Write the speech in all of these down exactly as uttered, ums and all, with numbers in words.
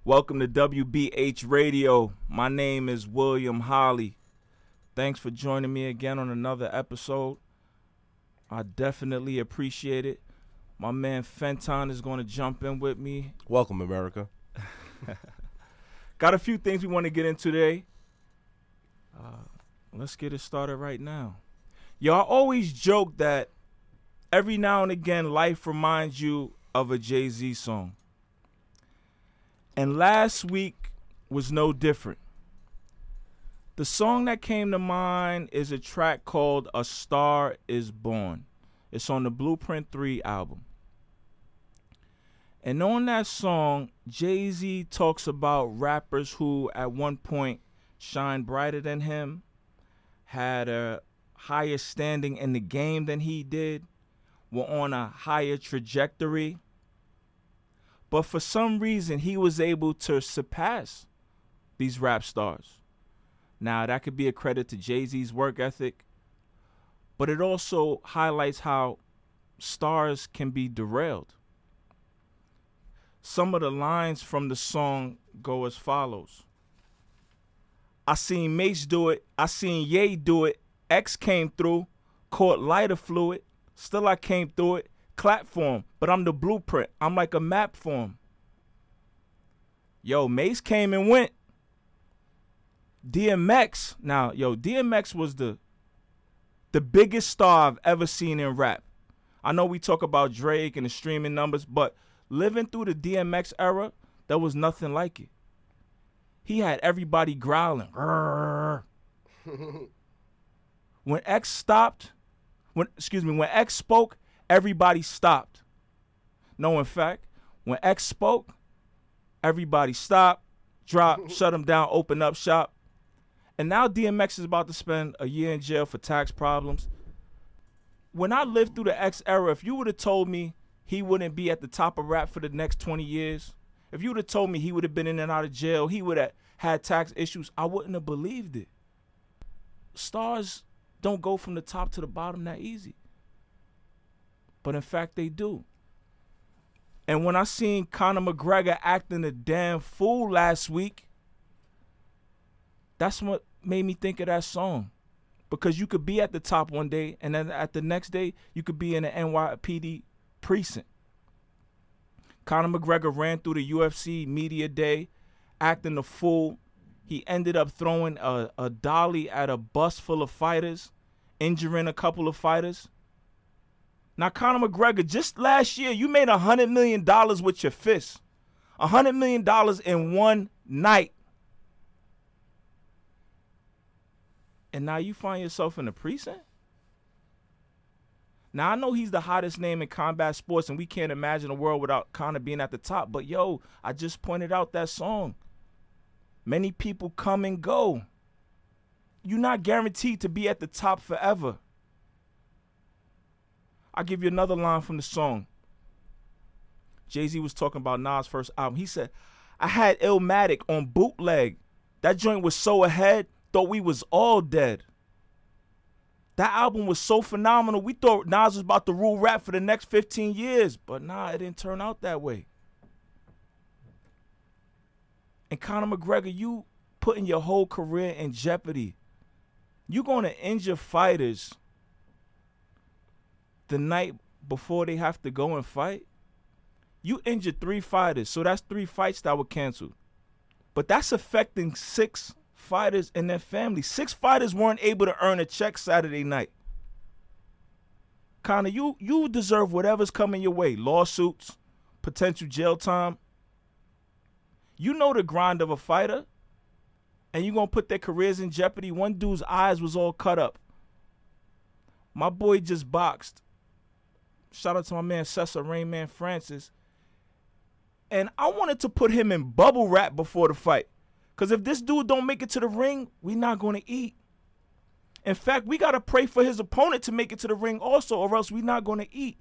Welcome to W B H Radio. My name is William Holly. Thanks for joining me again on another episode. I definitely appreciate it. My man Fenton is going to jump in with me. Welcome, America. Got a few things we want to get into today. Uh, let's get it started right now. Y'all always joke that every now and again life reminds you of a Jay-Z song. And last week was no different. The song that came to mind is a track called A Star Is Born. It's on the Blueprint three album. And on that song, Jay-Z talks about rappers who at one point shined brighter than him, had a higher standing in the game than he did, were on a higher trajectory. But for some reason, he was able to surpass these rap stars. Now, that could be a credit to Jay-Z's work ethic, but it also highlights how stars can be derailed. Some of the lines from the song go as follows. I seen Mace do it. I seen Ye do it. X came through, caught lighter fluid. Still I came through it. Clap for him, but I'm the blueprint. I'm like a map for him. Yo, Mace came and went. D M X, now, yo, D M X was the the biggest star I've ever seen in rap. I know we talk about Drake and the streaming numbers, but living through the D M X era, there was nothing like it. He had everybody growling. When X stopped, when excuse me, when X spoke, everybody stopped. No, in fact, when X spoke, everybody stopped, dropped, shut him down, open up shop. And now D M X is about to spend a year in jail for tax problems. When I lived through the X era, if you would have told me he wouldn't be at the top of rap for the next twenty years, if you would have told me he would have been in and out of jail, he would have had tax issues, I wouldn't have believed it. Stars don't go from the top to the bottom that easy. But in fact, they do. And when I seen Conor McGregor acting a damn fool last week, that's what made me think of that song. Because you could be at the top one day, and then at the next day, you could be in the N Y P D precinct. Conor McGregor ran through the U F C media day, acting a fool. He ended up throwing a, a dolly at a bus full of fighters, injuring a couple of fighters. Now, Conor McGregor, just last year, you made one hundred million dollars with your fists. one hundred million dollars in one night. And now you find yourself in the precinct? Now, I know he's the hottest name in combat sports, and we can't imagine a world without Conor being at the top. But, yo, I just pointed out that song. Many people come and go. You're not guaranteed to be at the top forever. I'll give you another line from the song. Jay-Z was talking about Nas' first album. He said, I had Illmatic on bootleg. That joint was so ahead, thought we was all dead. That album was so phenomenal, we thought Nas was about to rule rap for the next fifteen years. But nah, it didn't turn out that way. And Conor McGregor, you putting your whole career in jeopardy. You're going to injure fighters the night before they have to go and fight. You injured three fighters, so that's three fights that were canceled. But that's affecting six fighters and their families. Six fighters weren't able to earn a check Saturday night. Conor, you, you deserve whatever's coming your way. Lawsuits, potential jail time. You know the grind of a fighter, and you're going to put their careers in jeopardy. One dude's eyes was all cut up. My boy just boxed. Shout out to my man Cesar Rainman Francis. And I wanted to put him in bubble wrap before the fight. Because if this dude don't make it to the ring, we not going to eat. In fact, we got to pray for his opponent to make it to the ring also, or else we not going to eat.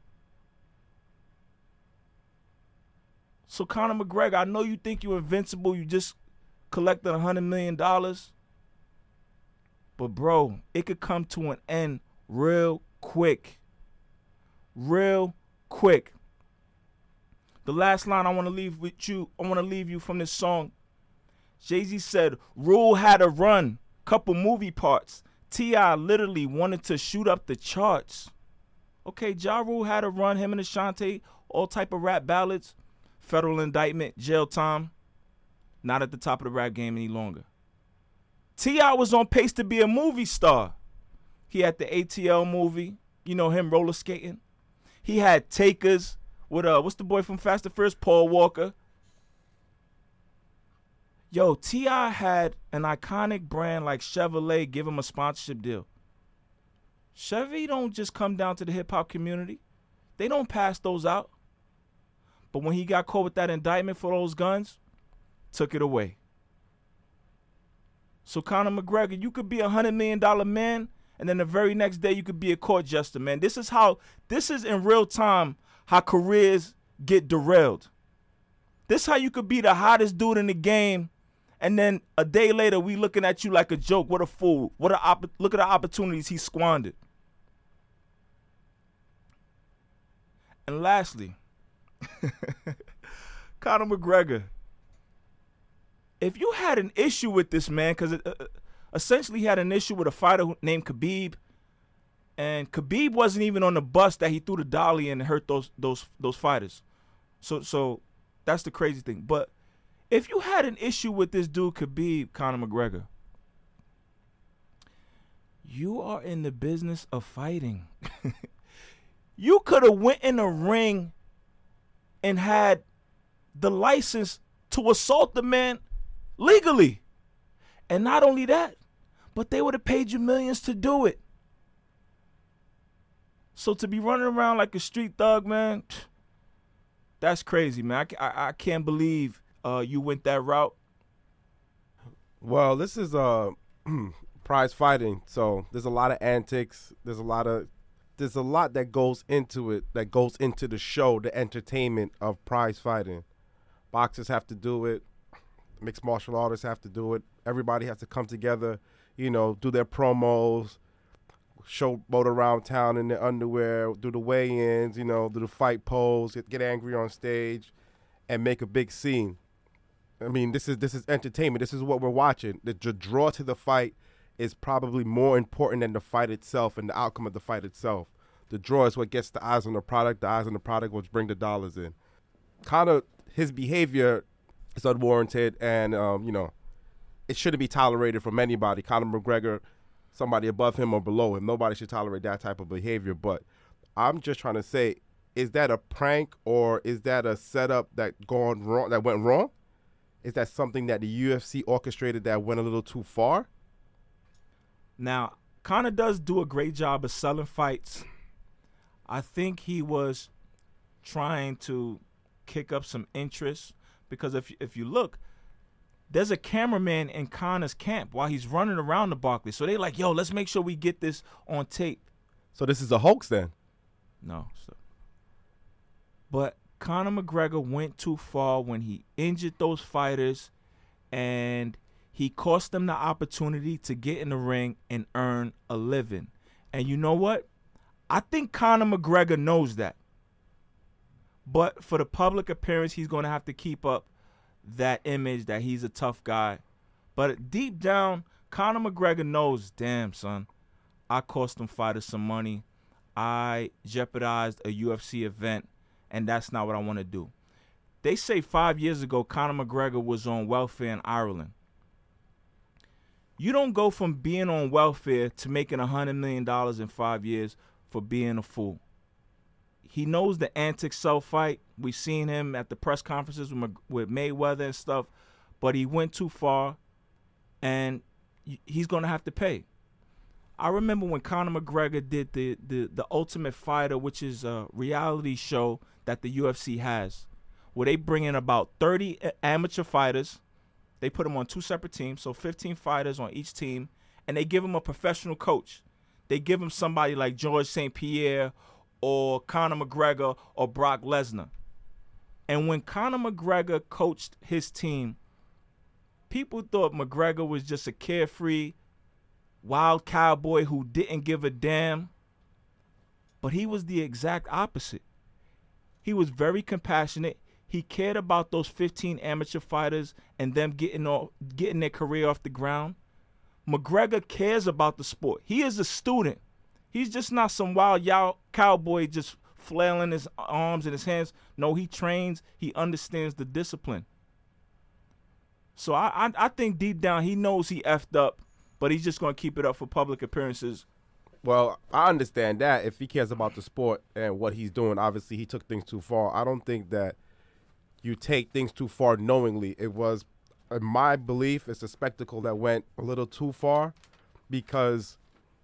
So Conor McGregor, I know you think you're invincible. You just collected one hundred million dollars. But, bro, it could come to an end real quick. Real quick. The last line I want to leave with you, I want to leave you from this song. Jay-Z said, Rule had a run, couple movie parts. T I literally wanted to shoot up the charts. Okay, Ja Rule had a run, him and Ashanti, all type of rap ballads. Federal indictment, jail time. Not at the top of the rap game any longer. T I was on pace to be a movie star. He had the A T L movie, you know, him roller skating. He had Takers with, uh, what's the boy from Fast and Furious? Paul Walker. Yo, T I had an iconic brand like Chevrolet give him a sponsorship deal. Chevy don't just come down to the hip-hop community. They don't pass those out. But when he got caught with that indictment for those guns, took it away. So Conor McGregor, you could be a one hundred million dollars man, and then the very next day you could be a court jester, man. This is how, this is in real time how careers get derailed. This is how you could be the hottest dude in the game, and then a day later we looking at you like a joke. What a fool. What a op- Look at the opportunities he squandered. And lastly, Conor McGregor, if you had an issue with this man, because uh, essentially he had an issue with a fighter named Khabib, and Khabib wasn't even on the bus that he threw the dolly in and hurt those those those fighters. So so that's the crazy thing. But if you had an issue with this dude Khabib, Conor McGregor, you are in the business of fighting. You could have went in a ring and had the license to assault the man legally. And not only that, but they would have paid you millions to do it. So to be running around like a street thug, man, that's crazy, man. I, I, I can't believe uh, you went that route. Well, this is uh, prize fighting, so there's a lot of antics. There's a lot of there's a lot that goes into it, that goes into the show, the entertainment of prize fighting. Boxers have to do it. Mixed martial artists have to do it. Everybody has to come together, you know, do their promos, showboat around town in their underwear, do the weigh-ins, you know, do the fight pose, get, get angry on stage, and make a big scene. I mean, this is this is entertainment. This is what we're watching. The, the draw to the fight is probably more important than the fight itself and the outcome of the fight itself. The draw is what gets the eyes on the product. The eyes on the product which bring the dollars in. Conor, his behavior is unwarranted, and um, you know, it shouldn't be tolerated from anybody. Conor McGregor, somebody above him or below him, nobody should tolerate that type of behavior. But I'm just trying to say, is that a prank or is that a setup that gone wrong? That went wrong? Is that something that the U F C orchestrated that went a little too far? Now, Conor does do a great job of selling fights. I think he was trying to kick up some interest, because if if you look, there's a cameraman in Conor's camp while he's running around the Barclays. So they like, yo, let's make sure we get this on tape. So this is a hoax then? No. So. But Conor McGregor went too far when he injured those fighters, and he cost them the opportunity to get in the ring and earn a living. And you know what? I think Conor McGregor knows that. But for the public appearance, he's going to have to keep up that image that he's a tough guy. But deep down, Conor McGregor knows, damn, son, I cost them fighters some money. I jeopardized a U F C event, and that's not what I want to do. They say five years ago, Conor McGregor was on welfare in Ireland. You don't go from being on welfare to making one hundred million dollars in five years for being a fool. He knows the antics sell fight. We've seen him at the press conferences with, with Mayweather and stuff, but he went too far, and he's going to have to pay. I remember when Conor McGregor did the, the, the Ultimate Fighter, which is a reality show that the U F C has, where they bring in about thirty amateur fighters. They put them on two separate teams, so fifteen fighters on each team, and they give them a professional coach. They give them somebody like George Saint Pierre or Conor McGregor or Brock Lesnar. And when Conor McGregor coached his team, people thought McGregor was just a carefree, wild cowboy who didn't give a damn. But he was the exact opposite. He was very compassionate. He cared about those fifteen amateur fighters and them getting off, getting their career off the ground. McGregor cares about the sport. He is a student. He's just not some wild yow cowboy just flailing his arms and his hands. No, he trains. He understands the discipline. So I, I, I think deep down he knows he effed up, but he's just going to keep it up for public appearances. Well, I understand that. If he cares about the sport and what he's doing, obviously he took things too far. I don't think that you take things too far knowingly. It was, in my belief, it's a spectacle that went a little too far, because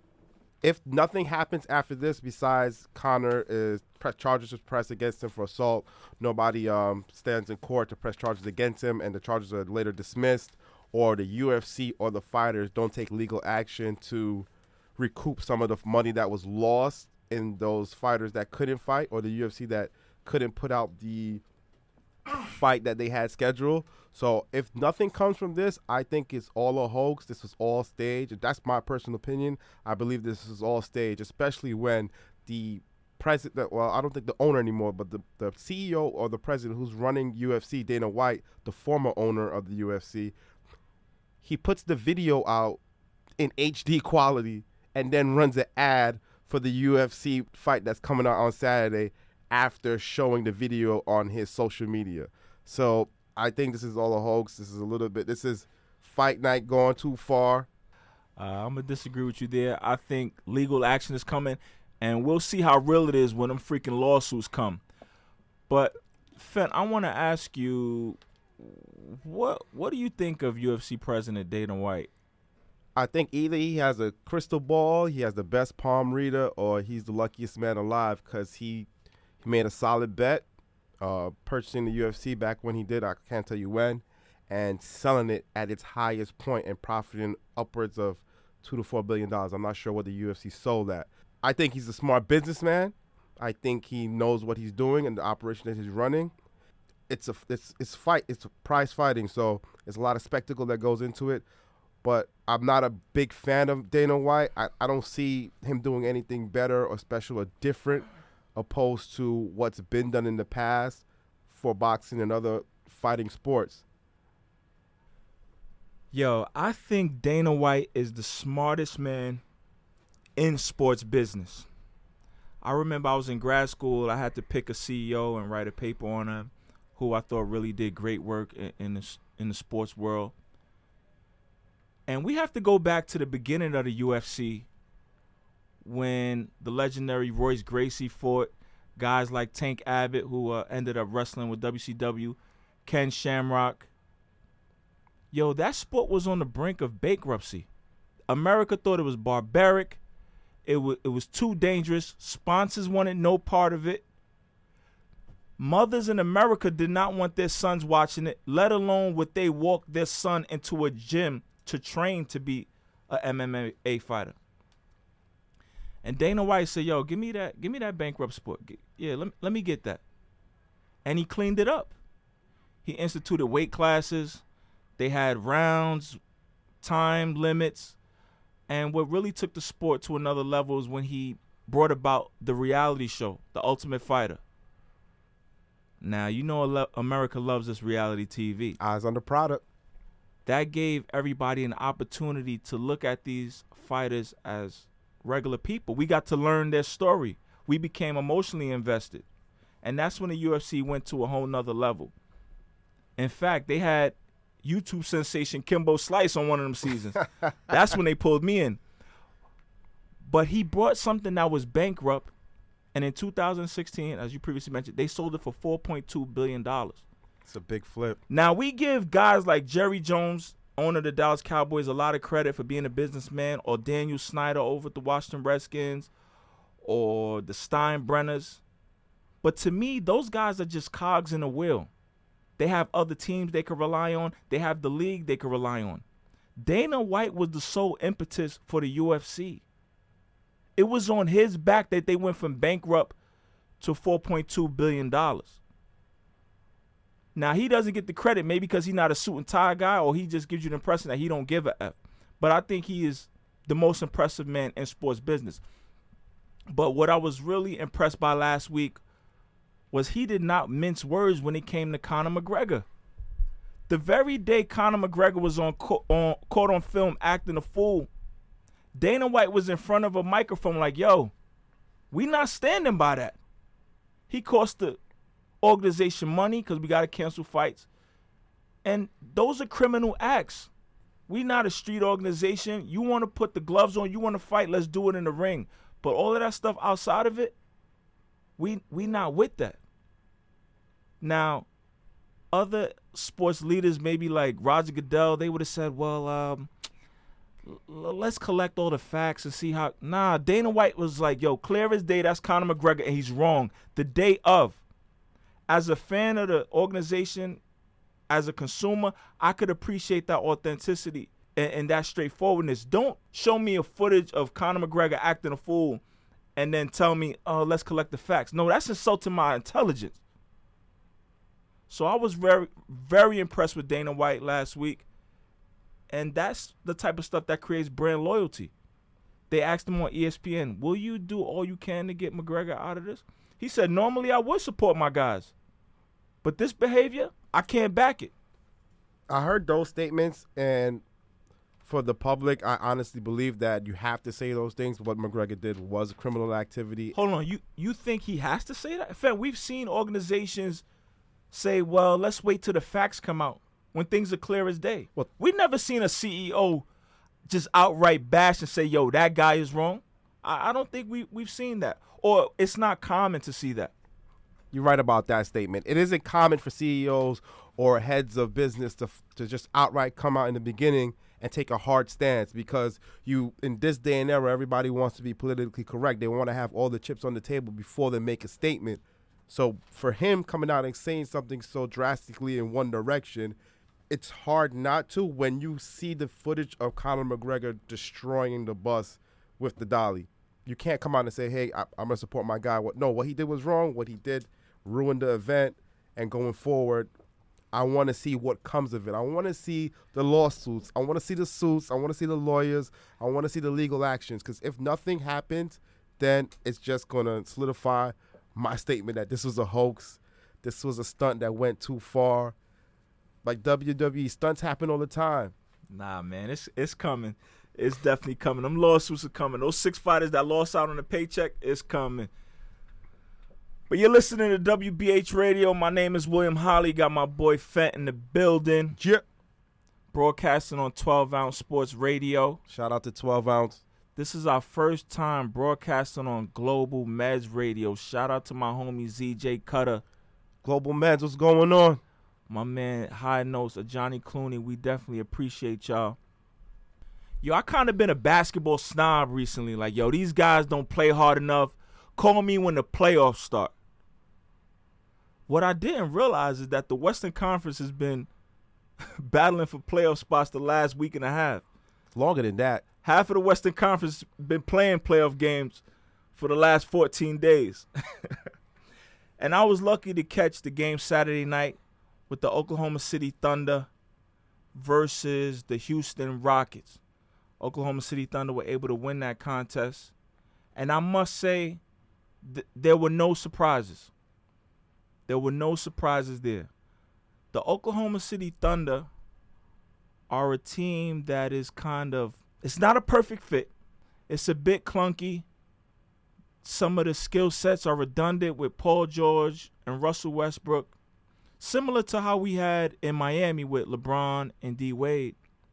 if nothing happens after this besides Conor is press charges is pressed against him for assault, nobody um, stands in court to press charges against him, and the charges are later dismissed, or the U F C or the fighters don't take legal action to recoup some of the money that was lost in those fighters that couldn't fight, or the U F C that couldn't put out the fight that they had scheduled. So if nothing comes from this, I think it's all a hoax. This was all staged. That's my personal opinion. I believe this is all staged, especially when the president, well, I don't think the owner anymore, but the, the C E O or the president who's running U F C, Dana White, the former owner of the U F C, he puts the video out in H D quality and then runs an ad for the U F C fight that's coming out on Saturday after showing the video on his social media. So I think this is all a hoax. This is a little bit, this is fight night going too far. Uh, I'm going to disagree with you there. I think legal action is coming, and we'll see how real it is when them freaking lawsuits come. But, Fent, I want to ask you, what what do you think of U F C President Dana White? I think either he has a crystal ball, he has the best palm reader, or he's the luckiest man alive, because he He made a solid bet, uh, purchasing the U F C back when he did, I can't tell you when, and selling it at its highest point and profiting upwards of two to four billion dollars. I'm not sure what the U F C sold at. I think he's a smart businessman. I think he knows what he's doing and the operation that he's running. It's a it's it's fight. It's a prize fighting, so there's a lot of spectacle that goes into it. But I'm not a big fan of Dana White. I, I don't see him doing anything better or special or different, opposed to what's been done in the past for boxing and other fighting sports. Yo, I think Dana White is the smartest man in sports business. I remember I was in grad school. I had to pick a C E O and write a paper on him, who I thought really did great work in, in, the, in the sports world. And we have to go back to the beginning of the U F C, when the legendary Royce Gracie fought guys like Tank Abbott, who uh, ended up wrestling with W C W, Ken Shamrock. Yo, that sport was on the brink of bankruptcy. America thought it was barbaric. It, w- it was too dangerous. Sponsors wanted no part of it. Mothers in America did not want their sons watching it, let alone would they walk their son into a gym to train to be a M M A fighter. And Dana White said, yo, give me that, give me that bankrupt sport. Yeah, let, let me get that. And he cleaned it up. He instituted weight classes. They had rounds, time limits. And what really took the sport to another level is when he brought about the reality show, The Ultimate Fighter. Now, you know America loves this reality T V. Eyes on the product. That gave everybody an opportunity to look at these fighters as regular people. We got to learn their story. We became emotionally invested. And that's when the U F C went to a whole nother level. In fact, they had YouTube sensation Kimbo Slice on one of them seasons. That's when they pulled me in. But he brought something that was bankrupt, and in two thousand sixteen, as you previously mentioned, they sold it for four point two billion dollars. It's a big flip. Now, we give guys like Jerry Jones, owner of the Dallas Cowboys, a lot of credit for being a businessman, or Daniel Snyder over at the Washington Redskins, or the Steinbrenners. But to me, those guys are just cogs in a wheel. They have other teams they can rely on. They have the league they can rely on. Dana White was the sole impetus for the U F C. It was on his back that they went from bankrupt to four point two billion dollars. Now, he doesn't get the credit, maybe because he's not a suit and tie guy, or he just gives you the impression that he don't give a F. But I think he is the most impressive man in sports business. But what I was really impressed by last week was he did not mince words when it came to Conor McGregor. The very day Conor McGregor was on, co- on caught on film acting a fool, Dana White was in front of a microphone like, yo, we not standing by that. He cost the organization money because we got to cancel fights. And those are criminal acts. We not a street organization. You want to put the gloves on, you want to fight, let's do it in the ring. But all of that stuff outside of it, we we not with that. Now, other sports leaders, maybe like Roger Goodell, they would have said, well, um, l- let's collect all the facts and see how. Nah, Dana White was like, yo, clear as day, that's Conor McGregor, and he's wrong. The day of. As a fan of the organization, as a consumer, I could appreciate that authenticity and, and that straightforwardness. Don't show me a footage of Conor McGregor acting a fool and then tell me, oh, let's collect the facts. No, that's insulting my intelligence. So I was very, very impressed with Dana White last week. And that's the type of stuff that creates brand loyalty. They asked him on E S P N, will you do all you can to get McGregor out of this? He said, normally I would support my guys. But this behavior, I can't back it. I heard those statements, and for the public, I honestly believe that you have to say those things. What McGregor did was criminal activity. Hold on, you you think he has to say that? In fact, we've seen organizations say, well, let's wait till the facts come out when things are clear as day. Well, we've never seen a C E O just outright bash and say, yo, that guy is wrong. I, I don't think we, we've seen that. Or it's not common to see that. You're right about that statement. It isn't common for C E Os or heads of business to to just outright come out in the beginning and take a hard stance, because you, in this day and era, everybody wants to be politically correct. They want to have all the chips on the table before they make a statement. So for him coming out and saying something so drastically in one direction, it's hard not to when you see the footage of Conor McGregor destroying the bus with the dolly. You can't come out and say, hey, I, I'm going to support my guy. What? No, what he did was wrong. What he did ruined the event. And going forward, I want to see what comes of it. I want to see the lawsuits. I want to see the suits. I want to see the lawyers. I want to see the legal actions. Because if nothing happens, then it's just going to solidify my statement that this was a hoax. This was a stunt that went too far. Like W W E, stunts happen all the time. Nah, man, it's it's coming. It's definitely coming. Them lawsuits are coming. Those six fighters that lost out on the paycheck, it's coming. But you're listening to W B H Radio. My name is William Holly. Got my boy Fent in the building. Yep. Broadcasting on twelve ounce Sports Radio. Shout out to twelve ounce. This is our first time broadcasting on Global Meds Radio. Shout out to my homie Z J Cutter. Global Meds, what's going on? My man High Notes of Johnny Clooney. We definitely appreciate y'all. Yo, I kind of been a basketball snob recently. Like, yo, these guys don't play hard enough. Call me when the playoffs start. What I didn't realize is that the Western Conference has been battling for playoff spots the last week and a half. Longer than that. Half of the Western Conference been playing playoff games for the last fourteen days. And I was lucky to catch the game Saturday night with the Oklahoma City Thunder versus the Houston Rockets. Oklahoma City Thunder were able to win that contest. And I must say, th- there were no surprises. There were no surprises there. The Oklahoma City Thunder are a team that is kind of, it's not a perfect fit. It's a bit clunky. Some of the skill sets are redundant with Paul George and Russell Westbrook, similar to how we had in Miami with LeBron and D. Wade.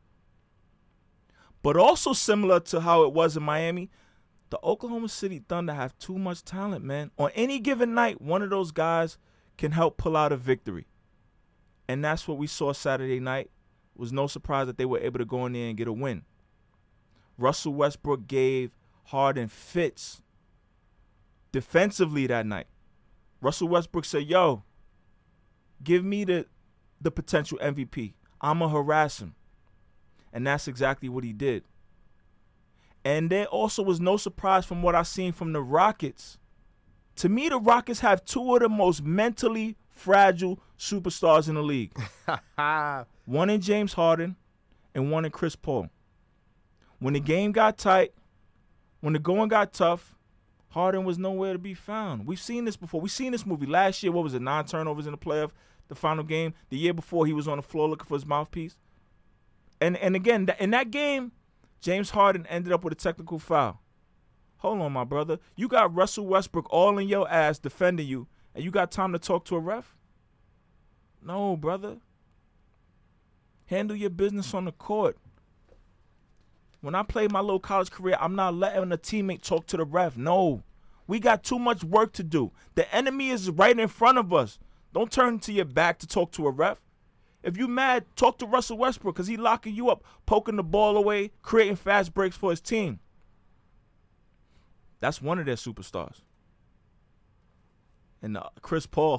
But also similar to how it was in Miami, the Oklahoma City Thunder have too much talent, man. On any given night, one of those guys can help pull out a victory. And that's what we saw Saturday night. It was no surprise that they were able to go in there and get a win. Russell Westbrook gave Harden fits defensively that night. Russell Westbrook said, yo, give me the, the potential M V P. I'm going to harass him. And that's exactly what he did. And there also was no surprise from what I seen from the Rockets. To me, the Rockets have two of the most mentally fragile superstars in the league. One in James Harden and one in Chris Paul. When the game got tight, when the going got tough, Harden was nowhere to be found. We've seen this before. We've seen this movie last year. What was it? Nine turnovers in the playoff, the final game. The year before, he was on the floor looking for his mouthpiece. And and again, in that game, James Harden ended up with a technical foul. Hold on, my brother. You got Russell Westbrook all in your ass defending you, and you got time to talk to a ref? No, brother. Handle your business on the court. When I played my little college career, I'm not letting a teammate talk to the ref. No. We got too much work to do. The enemy is right in front of us. Don't turn to your back to talk to a ref. If you mad, talk to Russell Westbrook because he's locking you up, poking the ball away, creating fast breaks for his team. That's one of their superstars. And uh, Chris Paul.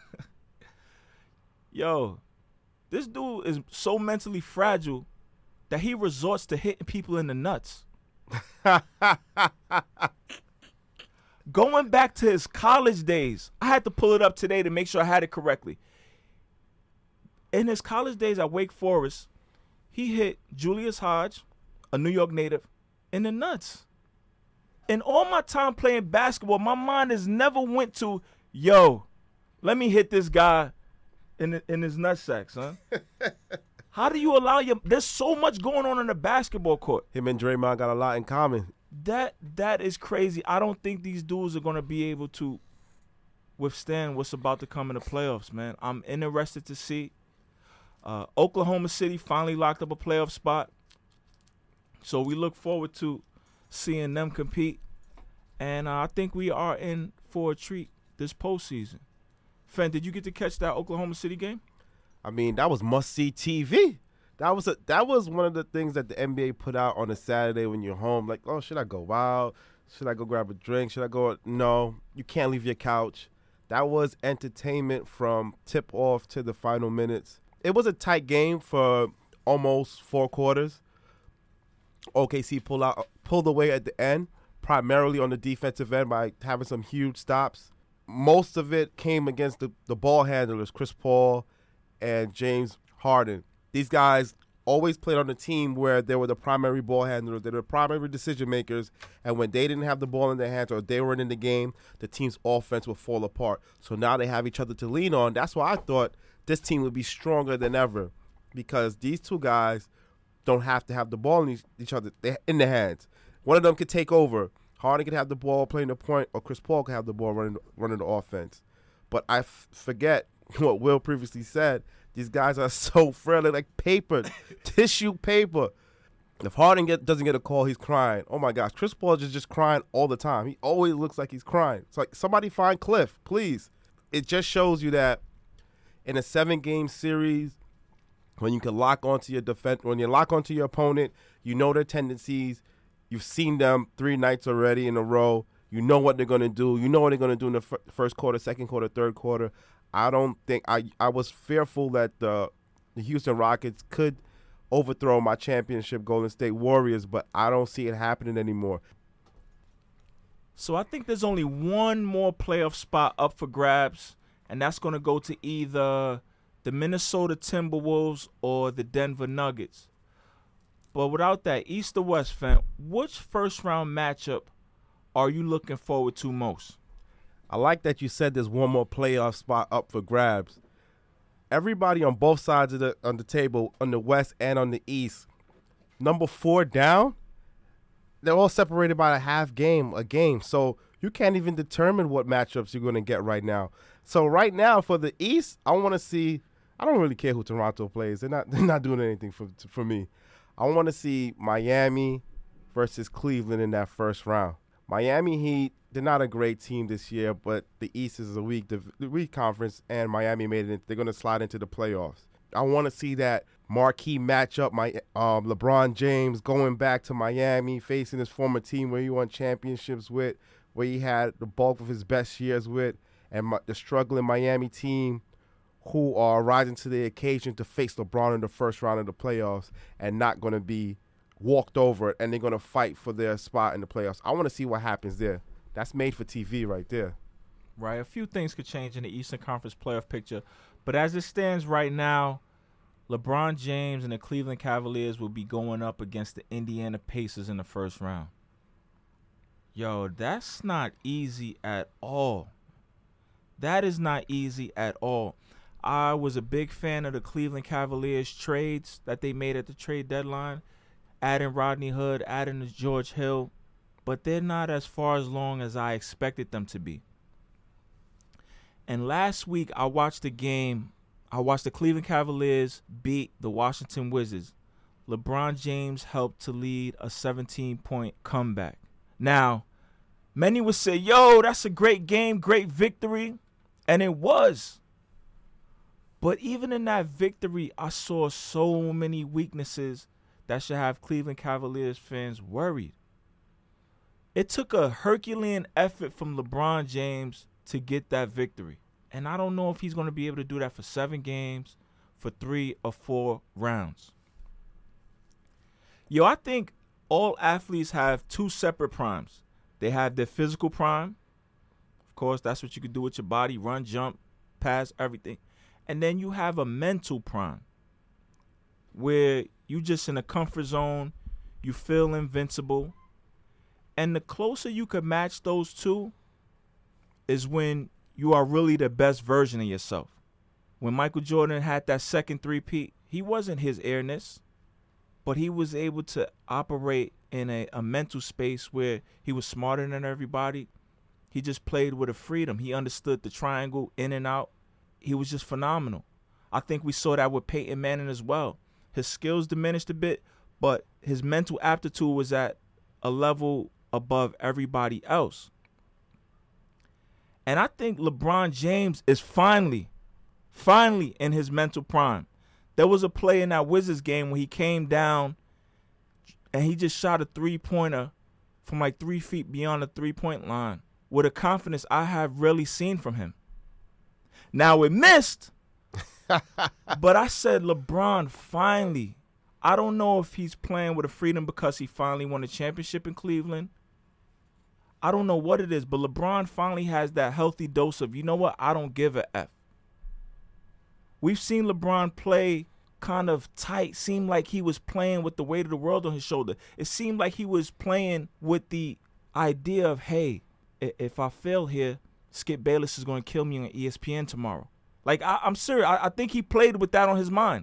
Yo, this dude is so mentally fragile that he resorts to hitting people in the nuts. Going back to his college days, I had to pull it up today to make sure I had it correctly. In his college days at Wake Forest, he hit Julius Hodge, a New York native, in the nuts. In all my time playing basketball, my mind has never went to, yo, let me hit this guy in the, in his nutsack, son. How do you allow your – there's so much going on in the basketball court. Him and Draymond got a lot in common. That That is crazy. I don't think these dudes are going to be able to withstand what's about to come in the playoffs, man. I'm interested to see. Uh, Oklahoma City finally locked up a playoff spot. So we look forward to seeing them compete. And uh, I think we are in for a treat this postseason. Fen, did you get to catch that Oklahoma City game? I mean, that was must-see T V. That was a, that was one of the things that the N B A put out on a Saturday when you're home. Like, oh, should I go wild? Should I go grab a drink? Should I go? No, you can't leave your couch. That was entertainment from tip-off to the final minutes. It was a tight game for almost four quarters. O K C pulled out, pulled away at the end, primarily on the defensive end by having some huge stops. Most of it came against the, the ball handlers, Chris Paul and James Harden. These guys always played on a team where they were the primary ball handlers, they were the primary decision makers, and when they didn't have the ball in their hands or they weren't in the game, the team's offense would fall apart. So now they have each other to lean on. That's why I thought this team would be stronger than ever, because these two guys don't have to have the ball in each, each other in their hands. One of them could take over. Harden could have the ball playing the point, or Chris Paul could have the ball running running the offense. But I f- forget what Will previously said. These guys are so frail. They're like paper, tissue paper. If Harden get, doesn't get a call, he's crying. Oh, my gosh. Chris Paul is just crying all the time. He always looks like he's crying. It's like, somebody find Cliff, please. It just shows you that in a seven-game series, when you can lock onto your defense, when you lock onto your opponent, you know their tendencies. You've seen them three nights already in a row. You know what they're going to do. You know what they're going to do in the f- first quarter, second quarter, third quarter. I don't think I, – I was fearful that the, the Houston Rockets could overthrow my championship Golden State Warriors, but I don't see it happening anymore. So I think there's only one more playoff spot up for grabs, and that's going to go to either the Minnesota Timberwolves or the Denver Nuggets. But without that, East or West, fan, which first-round matchup are you looking forward to most? I like that you said there's one more playoff spot up for grabs. Everybody on both sides of the on the table, on the West and on the East, number four down, they're all separated by a half game, a game. So you can't even determine what matchups you're going to get right now. So right now for the East, I want to see. I don't really care who Toronto plays. They're not. They're not doing anything for for me. I want to see Miami versus Cleveland in that first round. Miami Heat, they're not a great team this year, but the East is a weak, the weak conference, and Miami made it. They're going to slide into the playoffs. I want to see that marquee matchup, my um, LeBron James going back to Miami, facing his former team where he won championships with, where he had the bulk of his best years with, and my, the struggling Miami team who are rising to the occasion to face LeBron in the first round of the playoffs and not going to be walked over, and they're going to fight for their spot in the playoffs. I want to see what happens there. That's made for T V right there. Right. A few things could change in the Eastern Conference playoff picture. But as it stands right now, LeBron James and the Cleveland Cavaliers will be going up against the Indiana Pacers in the first round. Yo, that's not easy at all. That is not easy at all. I was a big fan of the Cleveland Cavaliers trades that they made at the trade deadline, adding Rodney Hood, adding George Hill, but they're not as far as long as I expected them to be. And last week, I watched the game. I watched the Cleveland Cavaliers beat the Washington Wizards. LeBron James helped to lead a seventeen-point comeback. Now, many would say, yo, that's a great game, great victory. And it was. But even in that victory, I saw so many weaknesses that should have Cleveland Cavaliers fans worried. It took a Herculean effort from LeBron James to get that victory. And I don't know if he's going to be able to do that for seven games, for three or four rounds. Yo, I think all athletes have two separate primes. They have their physical prime. Of course, that's what you can do with your body, run, jump, pass, everything. And then you have a mental prime where you just in a comfort zone, you feel invincible. And the closer you could match those two is when you are really the best version of yourself. When Michael Jordan had that second three-peat, he wasn't his airness, but he was able to operate in a, a mental space where he was smarter than everybody. He just played with a freedom. He understood the triangle in and out. He was just phenomenal. I think we saw that with Peyton Manning as well. His skills diminished a bit, but his mental aptitude was at a level above everybody else. And I think LeBron James is finally, finally in his mental prime. There was a play in that Wizards game where he came down and he just shot a three-pointer from like three feet beyond the three-point line with a confidence I have rarely seen from him. Now, it missed, but I said LeBron finally. I don't know if he's playing with a freedom because he finally won a championship in Cleveland. I don't know what it is, but LeBron finally has that healthy dose of, you know what, I don't give a F. We've seen LeBron play kind of tight, seemed like he was playing with the weight of the world on his shoulder. It seemed like he was playing with the idea of, hey, if I fail here, Skip Bayless is going to kill me on E S P N tomorrow. Like, I, I'm serious. I, I think he played with that on his mind.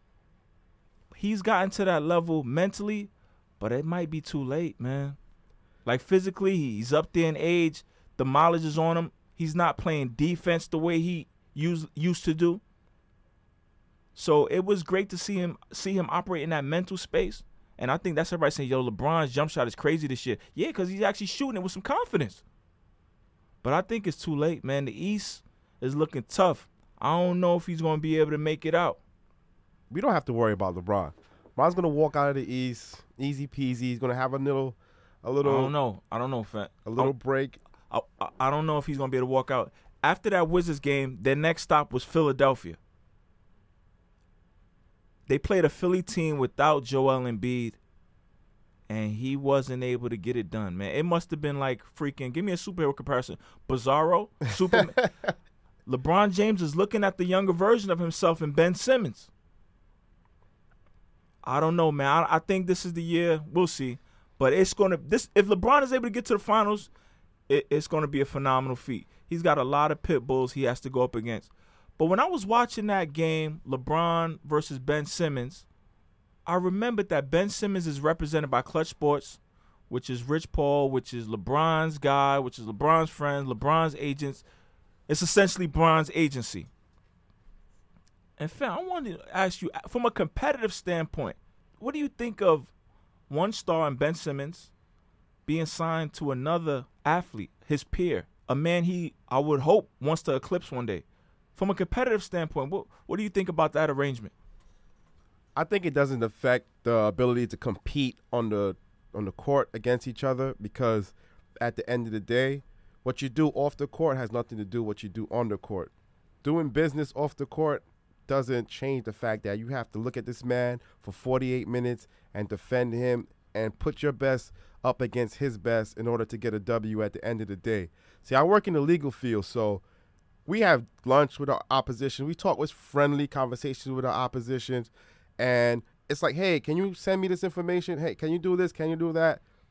He's gotten to that level mentally, but it might be too late, man. Like, physically, he's up there in age. The mileage is on him. He's not playing defense the way he used, used to do. So it was great to see him see him operate in that mental space. And I think that's everybody saying, yo, LeBron's jump shot is crazy this year. Yeah, because he's actually shooting it with some confidence. But I think it's too late, man. The East is looking tough. I don't know if he's going to be able to make it out. We don't have to worry about LeBron. LeBron's going to walk out of the East, easy peasy. He's going to have a little, a little. I don't know. I don't know, Fat. A little I, break. I, I, I don't know if he's going to be able to walk out. After that Wizards game, their next stop was Philadelphia. They played a Philly team without Joel Embiid, and he wasn't able to get it done, man. It must have been like freaking, give me a superhero comparison, Bizarro, Superman. LeBron James is looking at the younger version of himself in Ben Simmons. I don't know, man. I, I think this is the year. We'll see. But it's going to – this if LeBron is able to get to the finals, it, it's going to be a phenomenal feat. He's got a lot of pit bulls he has to go up against. But when I was watching that game, LeBron versus Ben Simmons, I remembered that Ben Simmons is represented by Clutch Sports, which is Rich Paul, which is LeBron's guy, which is LeBron's friends, LeBron's agents. It's essentially LeBron's agency. And, fam, I wanted to ask you, from a competitive standpoint, what do you think of one star in Ben Simmons being signed to another athlete, his peer, a man he, I would hope, wants to eclipse one day? From a competitive standpoint, what what do you think about that arrangement? I think it doesn't affect the ability to compete on the on the court against each other, because at the end of the day, what you do off the court has nothing to do with what you do on the court. Doing business off the court doesn't change the fact that you have to look at this man for forty-eight minutes and defend him and put your best up against his best in order to get a W at the end of the day. See, I work in the legal field, so we have lunch with our opposition. We talk with friendly conversations with our oppositions. And it's like, hey, can you send me this information? Hey, can you do this? Can you do that?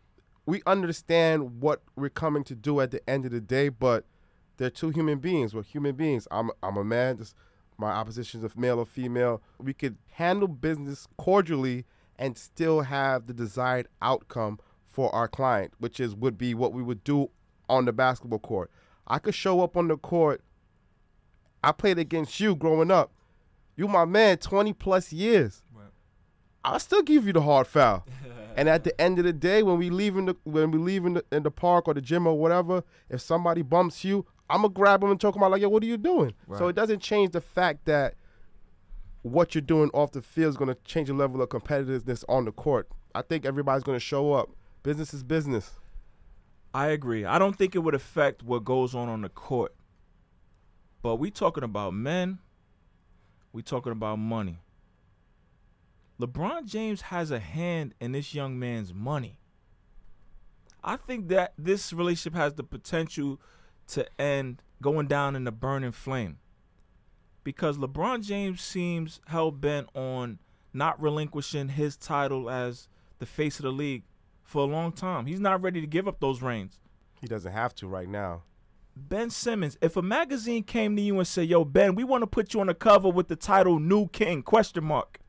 we understand what we're coming to do at the end of the day, but they're two human beings. We're human beings. I'm I'm a man. This, my opposition is male or female. We could handle business cordially and still have the desired outcome for our client, which is would be what we would do on the basketball court. I could show up on the court. I played against you growing up. You my man, twenty plus years. Right. I'll still give you the hard foul. And at the end of the day, when we leave in the when we leave in the, in the park or the gym or whatever, if somebody bumps you, I'm gonna grab them and choke them out like, yo, what are you doing? Right. So it doesn't change the fact that what you're doing off the field is gonna change the level of competitiveness on the court. I think everybody's gonna show up. Business is business. I agree. I don't think it would affect what goes on on the court. But we talking about men. We talking about money. LeBron James has a hand in this young man's money. I think that this relationship has the potential to end going down in the burning flame. Because LeBron James seems hell-bent on not relinquishing his title as the face of the league for a long time. He's not ready to give up those reins. He doesn't have to right now. Ben Simmons, if a magazine came to you and said, yo, Ben, we want to put you on the cover with the title New King, question mark.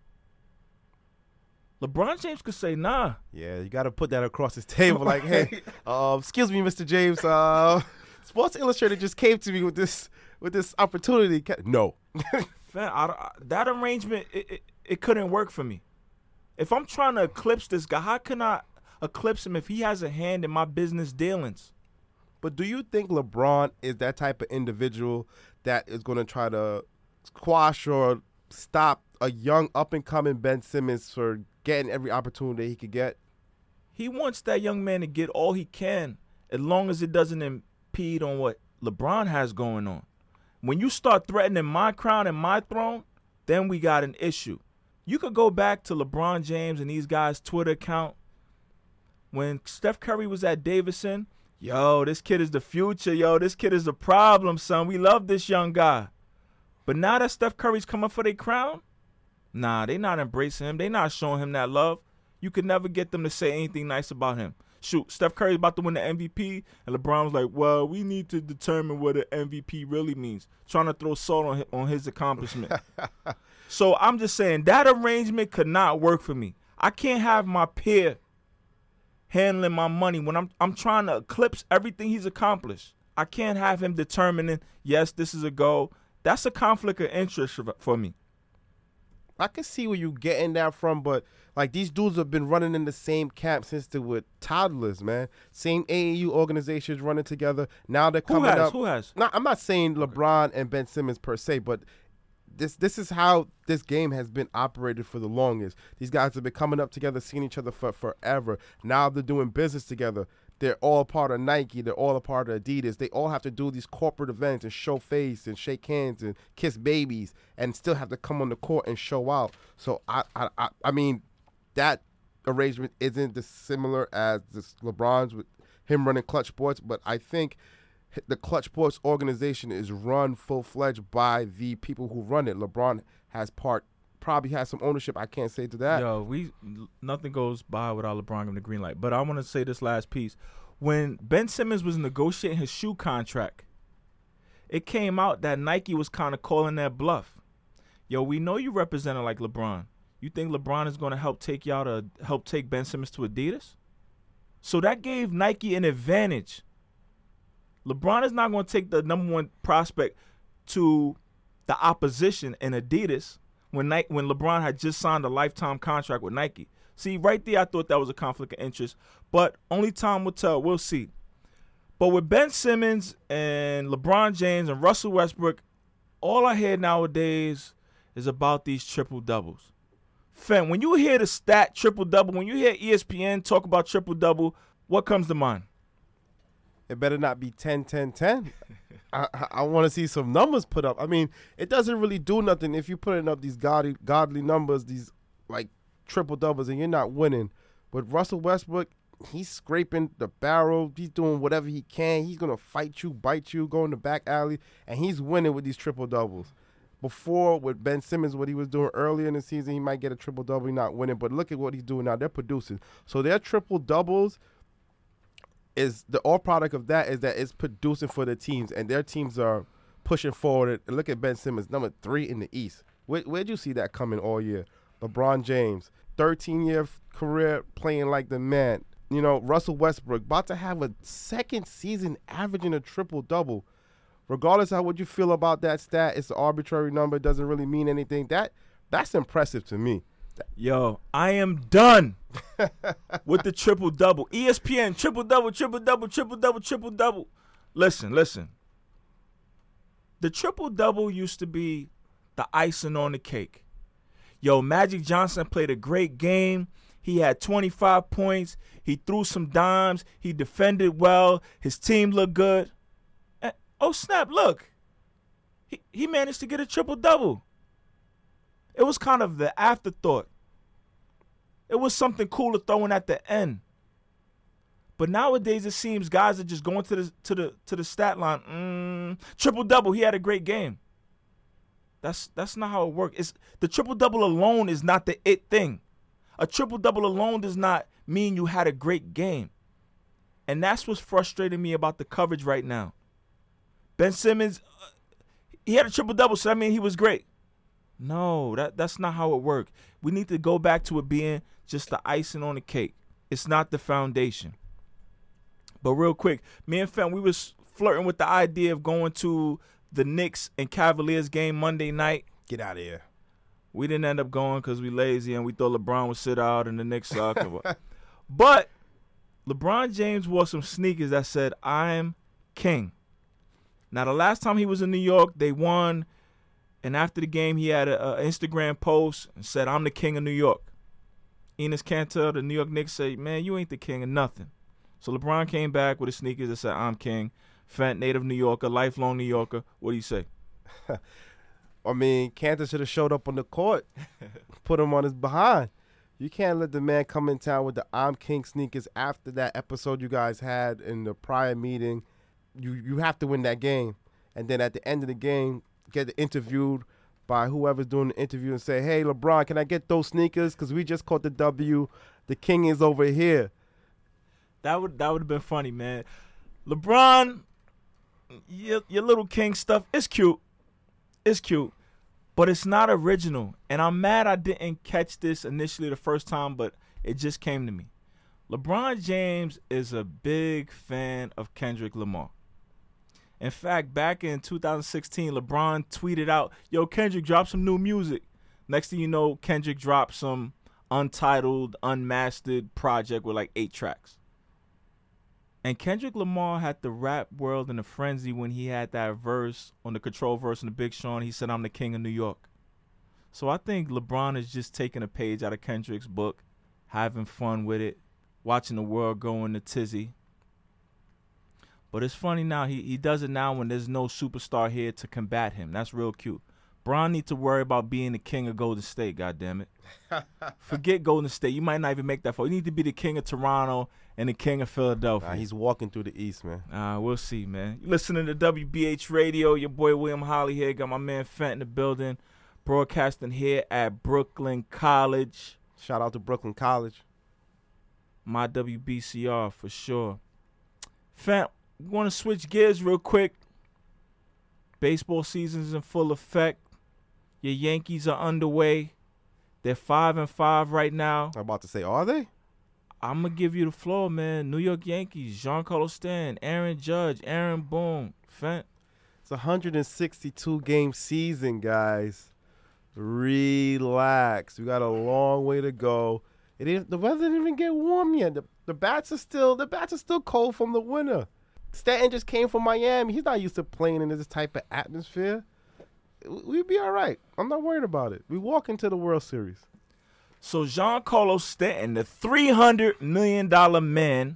LeBron James could say, nah. Yeah, you got to put that across his table. Like, hey, uh, excuse me, Mister James. Uh, Sports Illustrated just came to me with this with this opportunity. No. Fan, I, I, that arrangement, it, it, it couldn't work for me. If I'm trying to eclipse this guy, how can I eclipse him if he has a hand in my business dealings? But do you think LeBron is that type of individual that is going to try to squash or stop a young up-and-coming Ben Simmons for getting every opportunity he could get? He wants that young man to get all he can as long as it doesn't impede on what LeBron has going on. When you start threatening my crown and my throne, then we got an issue. You could go back to LeBron James and these guys' Twitter account. When Steph Curry was at Davidson, yo, this kid is the future. Yo, this kid is the problem, son. We love this young guy. But now that Steph Curry's coming for their crown, nah, they not embracing him. They not showing him that love. You could never get them to say anything nice about him. Shoot, Steph Curry's about to win the M V P, and LeBron was like, well, we need to determine what an M V P really means, trying to throw salt on his, on his accomplishment. So I'm just saying that arrangement could not work for me. I can't have my peer handling my money when I'm I'm trying to eclipse everything he's accomplished. I can't have him determining, yes, this is a goal. That's a conflict of interest for, for me. I can see where you're getting that from, but like these dudes have been running in the same camp since they were toddlers, man. Same A A U organizations running together. Now they're coming Who has? up. Who has? No, I'm not saying LeBron and Ben Simmons per se, but this this is how this game has been operated for the longest. These guys have been coming up together, seeing each other for forever. Now they're doing business together. They're all part of Nike. They're all a part of Adidas. They all have to do these corporate events and show face and shake hands and kiss babies and still have to come on the court and show out. So, I I, I, I mean, that arrangement isn't as similar as this LeBron's with him running Clutch Sports, but I think the Clutch Sports organization is run full-fledged by the people who run it. LeBron has part probably has some ownership. I can't say to that. Yo, we nothing goes by without LeBron giving the green light. But I want to say this last piece. When Ben Simmons was negotiating his shoe contract, it came out that Nike was kind of calling that bluff. Yo, we know you represented like LeBron. You think LeBron is going to help take you out to help take Ben Simmons to Adidas? So that gave Nike an advantage. LeBron is not going to take the number one prospect to the opposition in Adidas when Nike, when LeBron had just signed a lifetime contract with Nike. See, right there, I thought that was a conflict of interest. But only time will tell. We'll see. But with Ben Simmons and LeBron James and Russell Westbrook, all I hear nowadays is about these triple-doubles. Fam, when you hear the stat triple-double, when you hear E S P N talk about triple-double, what comes to mind? It better not be ten, ten, ten. I, I, I want to see some numbers put up. I mean, it doesn't really do nothing if you're putting up these godly, godly numbers, these like triple doubles, and you're not winning. But Russell Westbrook, he's scraping the barrel. He's doing whatever he can. He's going to fight you, bite you, go in the back alley, and he's winning with these triple doubles. Before, with Ben Simmons, what he was doing earlier in the season, he might get a triple double, he's not winning. But look at what he's doing now. They're producing. So their triple doubles is the all product of that is that it's producing for the teams, and their teams are pushing forward. And look at Ben Simmons, number three in the East. Where, where'd you see that coming all year? LeBron James, thirteen-year career playing like the man. You know, Russell Westbrook, about to have a second season averaging a triple-double. Regardless of what you feel about that stat, it's an arbitrary number. It doesn't really mean anything. That That's impressive to me. Yo, I am done with the triple-double. E S P N, triple-double, triple-double, triple-double, triple-double. Listen, listen. The triple-double used to be the icing on the cake. Yo, Magic Johnson played a great game. He had twenty-five points. He threw some dimes. He defended well. His team looked good. And, oh, snap, look. He, he managed to get a triple-double. It was kind of the afterthought. It was something cool to throw in at the end. But nowadays it seems guys are just going to the to the to the stat line. Mm, triple-double, he had a great game. That's that's not how it works. It's the triple-double alone is not the it thing. A triple-double alone does not mean you had a great game. And that's what's frustrating me about the coverage right now. Ben Simmons, uh, he had a triple-double, so that means he was great. No, that, that's not how it works. We need to go back to it being just the icing on the cake. It's not the foundation. But real quick, me and Fent, we was flirting with the idea of going to the Knicks and Cavaliers game Monday night. Get out of here. We didn't end up going because we lazy and we thought LeBron would sit out and the Knicks suck. But LeBron James wore some sneakers that said, "I'm king." Now, the last time he was in New York, they won. And after the game, he had an Instagram post and said, "I'm the king of New York." Enes Kanter, the New York Knicks, said, "Man, you ain't the king of nothing." So LeBron came back with his sneakers that said, "I'm king." Fent, native New Yorker, lifelong New Yorker. What do you say? I mean, Kanter should have showed up on the court, put him on his behind. You can't let the man come in town with the "I'm king" sneakers after that episode you guys had in the prior meeting. You you have to win that game. And then at the end of the game, get interviewed by whoever's doing the interview and say, "Hey, LeBron, can I get those sneakers? Because we just caught the W. The king is over here." That would that would have been funny, man. LeBron, your, your little king stuff, it's cute. It's cute. But it's not original. And I'm mad I didn't catch this initially the first time, but it just came to me. LeBron James is a big fan of Kendrick Lamar. In fact, back in two thousand sixteen, LeBron tweeted out, "Yo, Kendrick, drop some new music." Next thing you know, Kendrick dropped some untitled, unmastered project with like eight tracks. And Kendrick Lamar had the rap world in a frenzy when he had that verse on the Control verse in the Big Sean. He said, "I'm the king of New York." So I think LeBron is just taking a page out of Kendrick's book, having fun with it, watching the world go into tizzy. But it's funny now, he, he does it now when there's no superstar here to combat him. That's real cute. Bron needs to worry about being the king of Golden State, goddammit. Forget Golden State. You might not even make that far. You need to be the king of Toronto and the king of Philadelphia. Nah, he's walking through the East, man. Uh, we'll see, man. You listening to W B H Radio. Your boy William Holly here. Got my man Fent in the building. Broadcasting here at Brooklyn College. Shout out to Brooklyn College. My W B C R for sure. Fent, we want to switch gears real quick. Baseball season's in full effect. Your Yankees are underway. They're five and five right now. I'm about to say, are they? I'm gonna give you the floor, man. New York Yankees, Giancarlo Stanton, Aaron Judge, Aaron Boone, Fent. It's a one hundred sixty-two game season, guys. Relax. We got a long way to go. It is, the weather didn't even get warm yet. The, the bats are still the bats are still cold from the winter. Stanton just came from Miami. He's not used to playing in this type of atmosphere. We'd be all right. I'm not worried about it. We walk into the World Series. So Giancarlo Stanton, the three hundred million dollars man,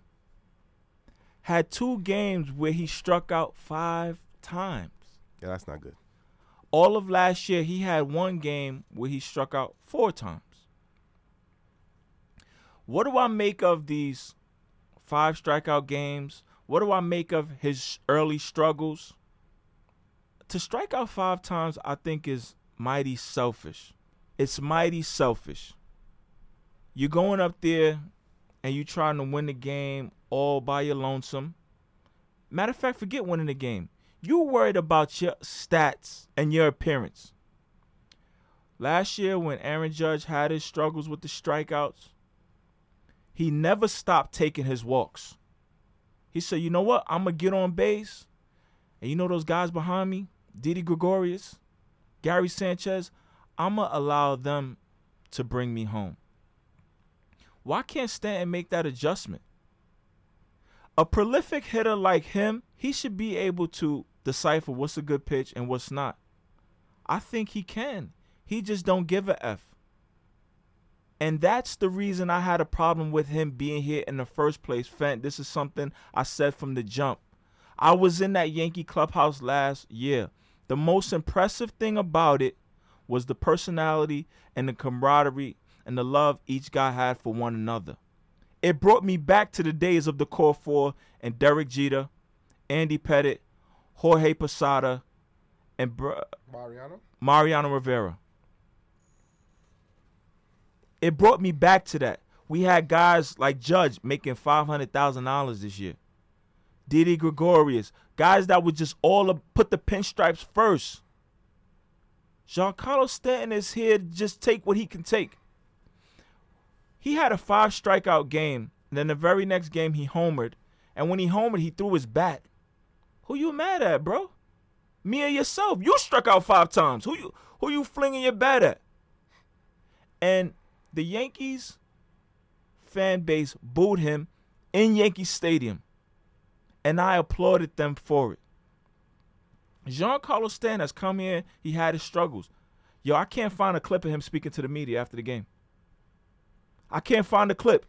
had two games where he struck out five times. Yeah, that's not good. All of last year, he had one game where he struck out four times. What do I make of these five strikeout games? What do I make of his early struggles? To strike out five times, I think, is mighty selfish. It's mighty selfish. You're going up there and you're trying to win the game all by your lonesome. Matter of fact, forget winning the game. You worried about your stats and your appearance. Last year when Aaron Judge had his struggles with the strikeouts, he never stopped taking his walks. He said, you know what? I'm going to get on base. And you know those guys behind me? Didi Gregorius, Gary Sanchez. I'm going to allow them to bring me home. Why can't Stanton make that adjustment? A prolific hitter like him, he should be able to decipher what's a good pitch and what's not. I think he can. He just don't give a F. And that's the reason I had a problem with him being here in the first place. Fent, this is something I said from the jump. I was in that Yankee clubhouse last year. The most impressive thing about it was the personality and the camaraderie and the love each guy had for one another. It brought me back to the days of the Core Four and Derek Jeter, Andy Pettitte, Jorge Posada, and Br- Mariano? Mariano Rivera. It brought me back to that. We had guys like Judge making five hundred thousand dollars this year. Didi Gregorius, guys that would just all put the pinstripes first. Giancarlo Stanton is here to just take what he can take. He had a five strikeout game, and then the very next game he homered. And when he homered, he threw his bat. Who you mad at, bro? Me or yourself? You struck out five times. Who you who you flinging your bat at? And the Yankees fan base booed him in Yankee Stadium. And I applauded them for it. Giancarlo Stanton has come here. He had his struggles. Yo, I can't find a clip of him speaking to the media after the game. I can't find a clip.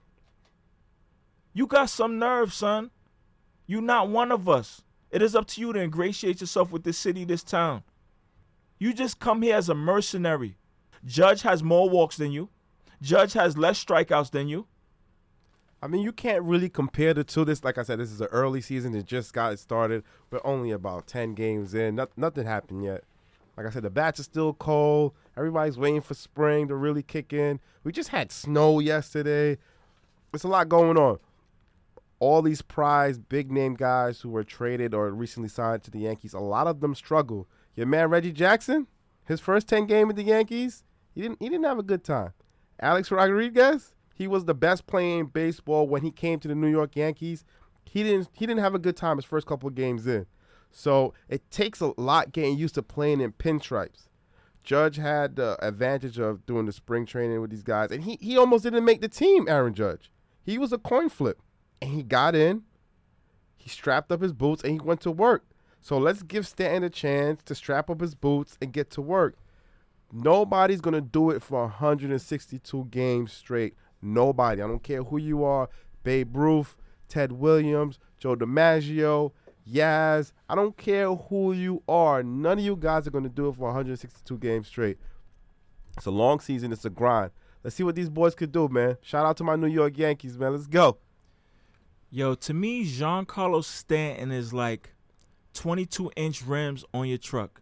You got some nerve, son. You not one of us. It is up to you to ingratiate yourself with this city, this town. You just come here as a mercenary. Judge has more walks than you. Judge has less strikeouts than you. I mean, you can't really compare the two. This, like I said, this is an early season. It just got started. We're only about ten games in. Not, nothing happened yet. Like I said, the bats are still cold. Everybody's waiting for spring to really kick in. We just had snow yesterday. There's a lot going on. All these prized, big-name guys who were traded or recently signed to the Yankees, a lot of them struggle. Your man Reggie Jackson, his first ten games with the Yankees, he didn't he didn't have a good time. Alex Rodriguez, he was the best player in baseball when he came to the New York Yankees. He didn't he didn't have a good time his first couple of games in. So it takes a lot getting used to playing in pinstripes. Judge had the advantage of doing the spring training with these guys, and he, he almost didn't make the team, Aaron Judge. He was a coin flip, and he got in, he strapped up his boots, and he went to work. So let's give Stanton a chance to strap up his boots and get to work. Nobody's going to do it for one hundred sixty-two games straight. Nobody. I don't care who you are, Babe Ruth, Ted Williams, Joe DiMaggio, Yaz. I don't care who you are. None of you guys are going to do it for one hundred sixty-two games straight. It's a long season. It's a grind. Let's see what these boys could do, man. Shout out to my New York Yankees, man. Let's go. Yo, to me, Giancarlo Stanton is like twenty-two inch rims on your truck.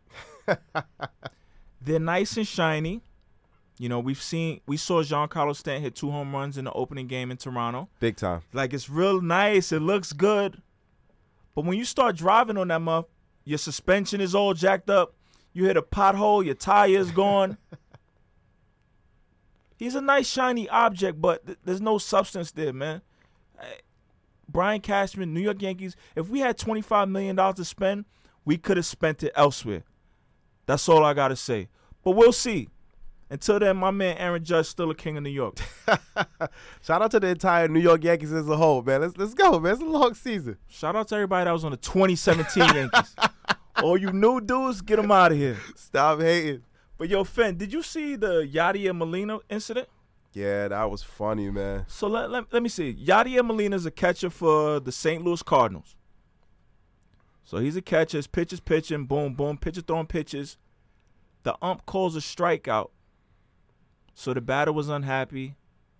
They're nice and shiny. You know, we've seen, we saw Giancarlo Stanton hit two home runs in the opening game in Toronto. Big time. Like, it's real nice. It looks good. But when you start driving on that muff, your suspension is all jacked up. You hit a pothole, your tire is gone. He's a nice, shiny object, but th- there's no substance there, man. Hey, Brian Cashman, New York Yankees, if we had twenty-five million dollars to spend, we could have spent it elsewhere. That's all I got to say. But we'll see. Until then, my man Aaron Judge still a king of New York. Shout out to the entire New York Yankees as a whole, man. Let's let's go, man. It's a long season. Shout out to everybody that was on the twenty seventeen Yankees. All you new dudes, get them out of here. Stop hating. But, yo, Finn, did you see the Yadier Molina incident? Yeah, that was funny, man. So let, let, let me see. Yadier Molina is a catcher for the Saint Louis Cardinals. So he's a catcher. His pitch is pitching. Boom, boom. Pitcher throwing pitches. The ump calls a strikeout. So the batter was unhappy.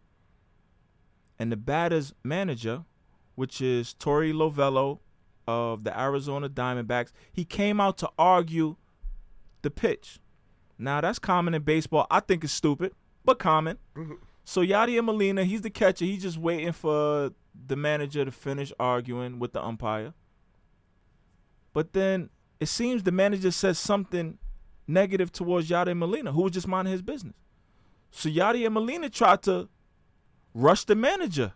And the batter's manager, which is Torey Lovello of the Arizona Diamondbacks, he came out to argue the pitch. Now, that's common in baseball. I think it's stupid, but common. Mm-hmm. So Yadier Molina, he's the catcher. He's just waiting for the manager to finish arguing with the umpire. But then it seems the manager says something negative towards Yadier Molina, who was just minding his business. So Yadier Molina tried to rush the manager.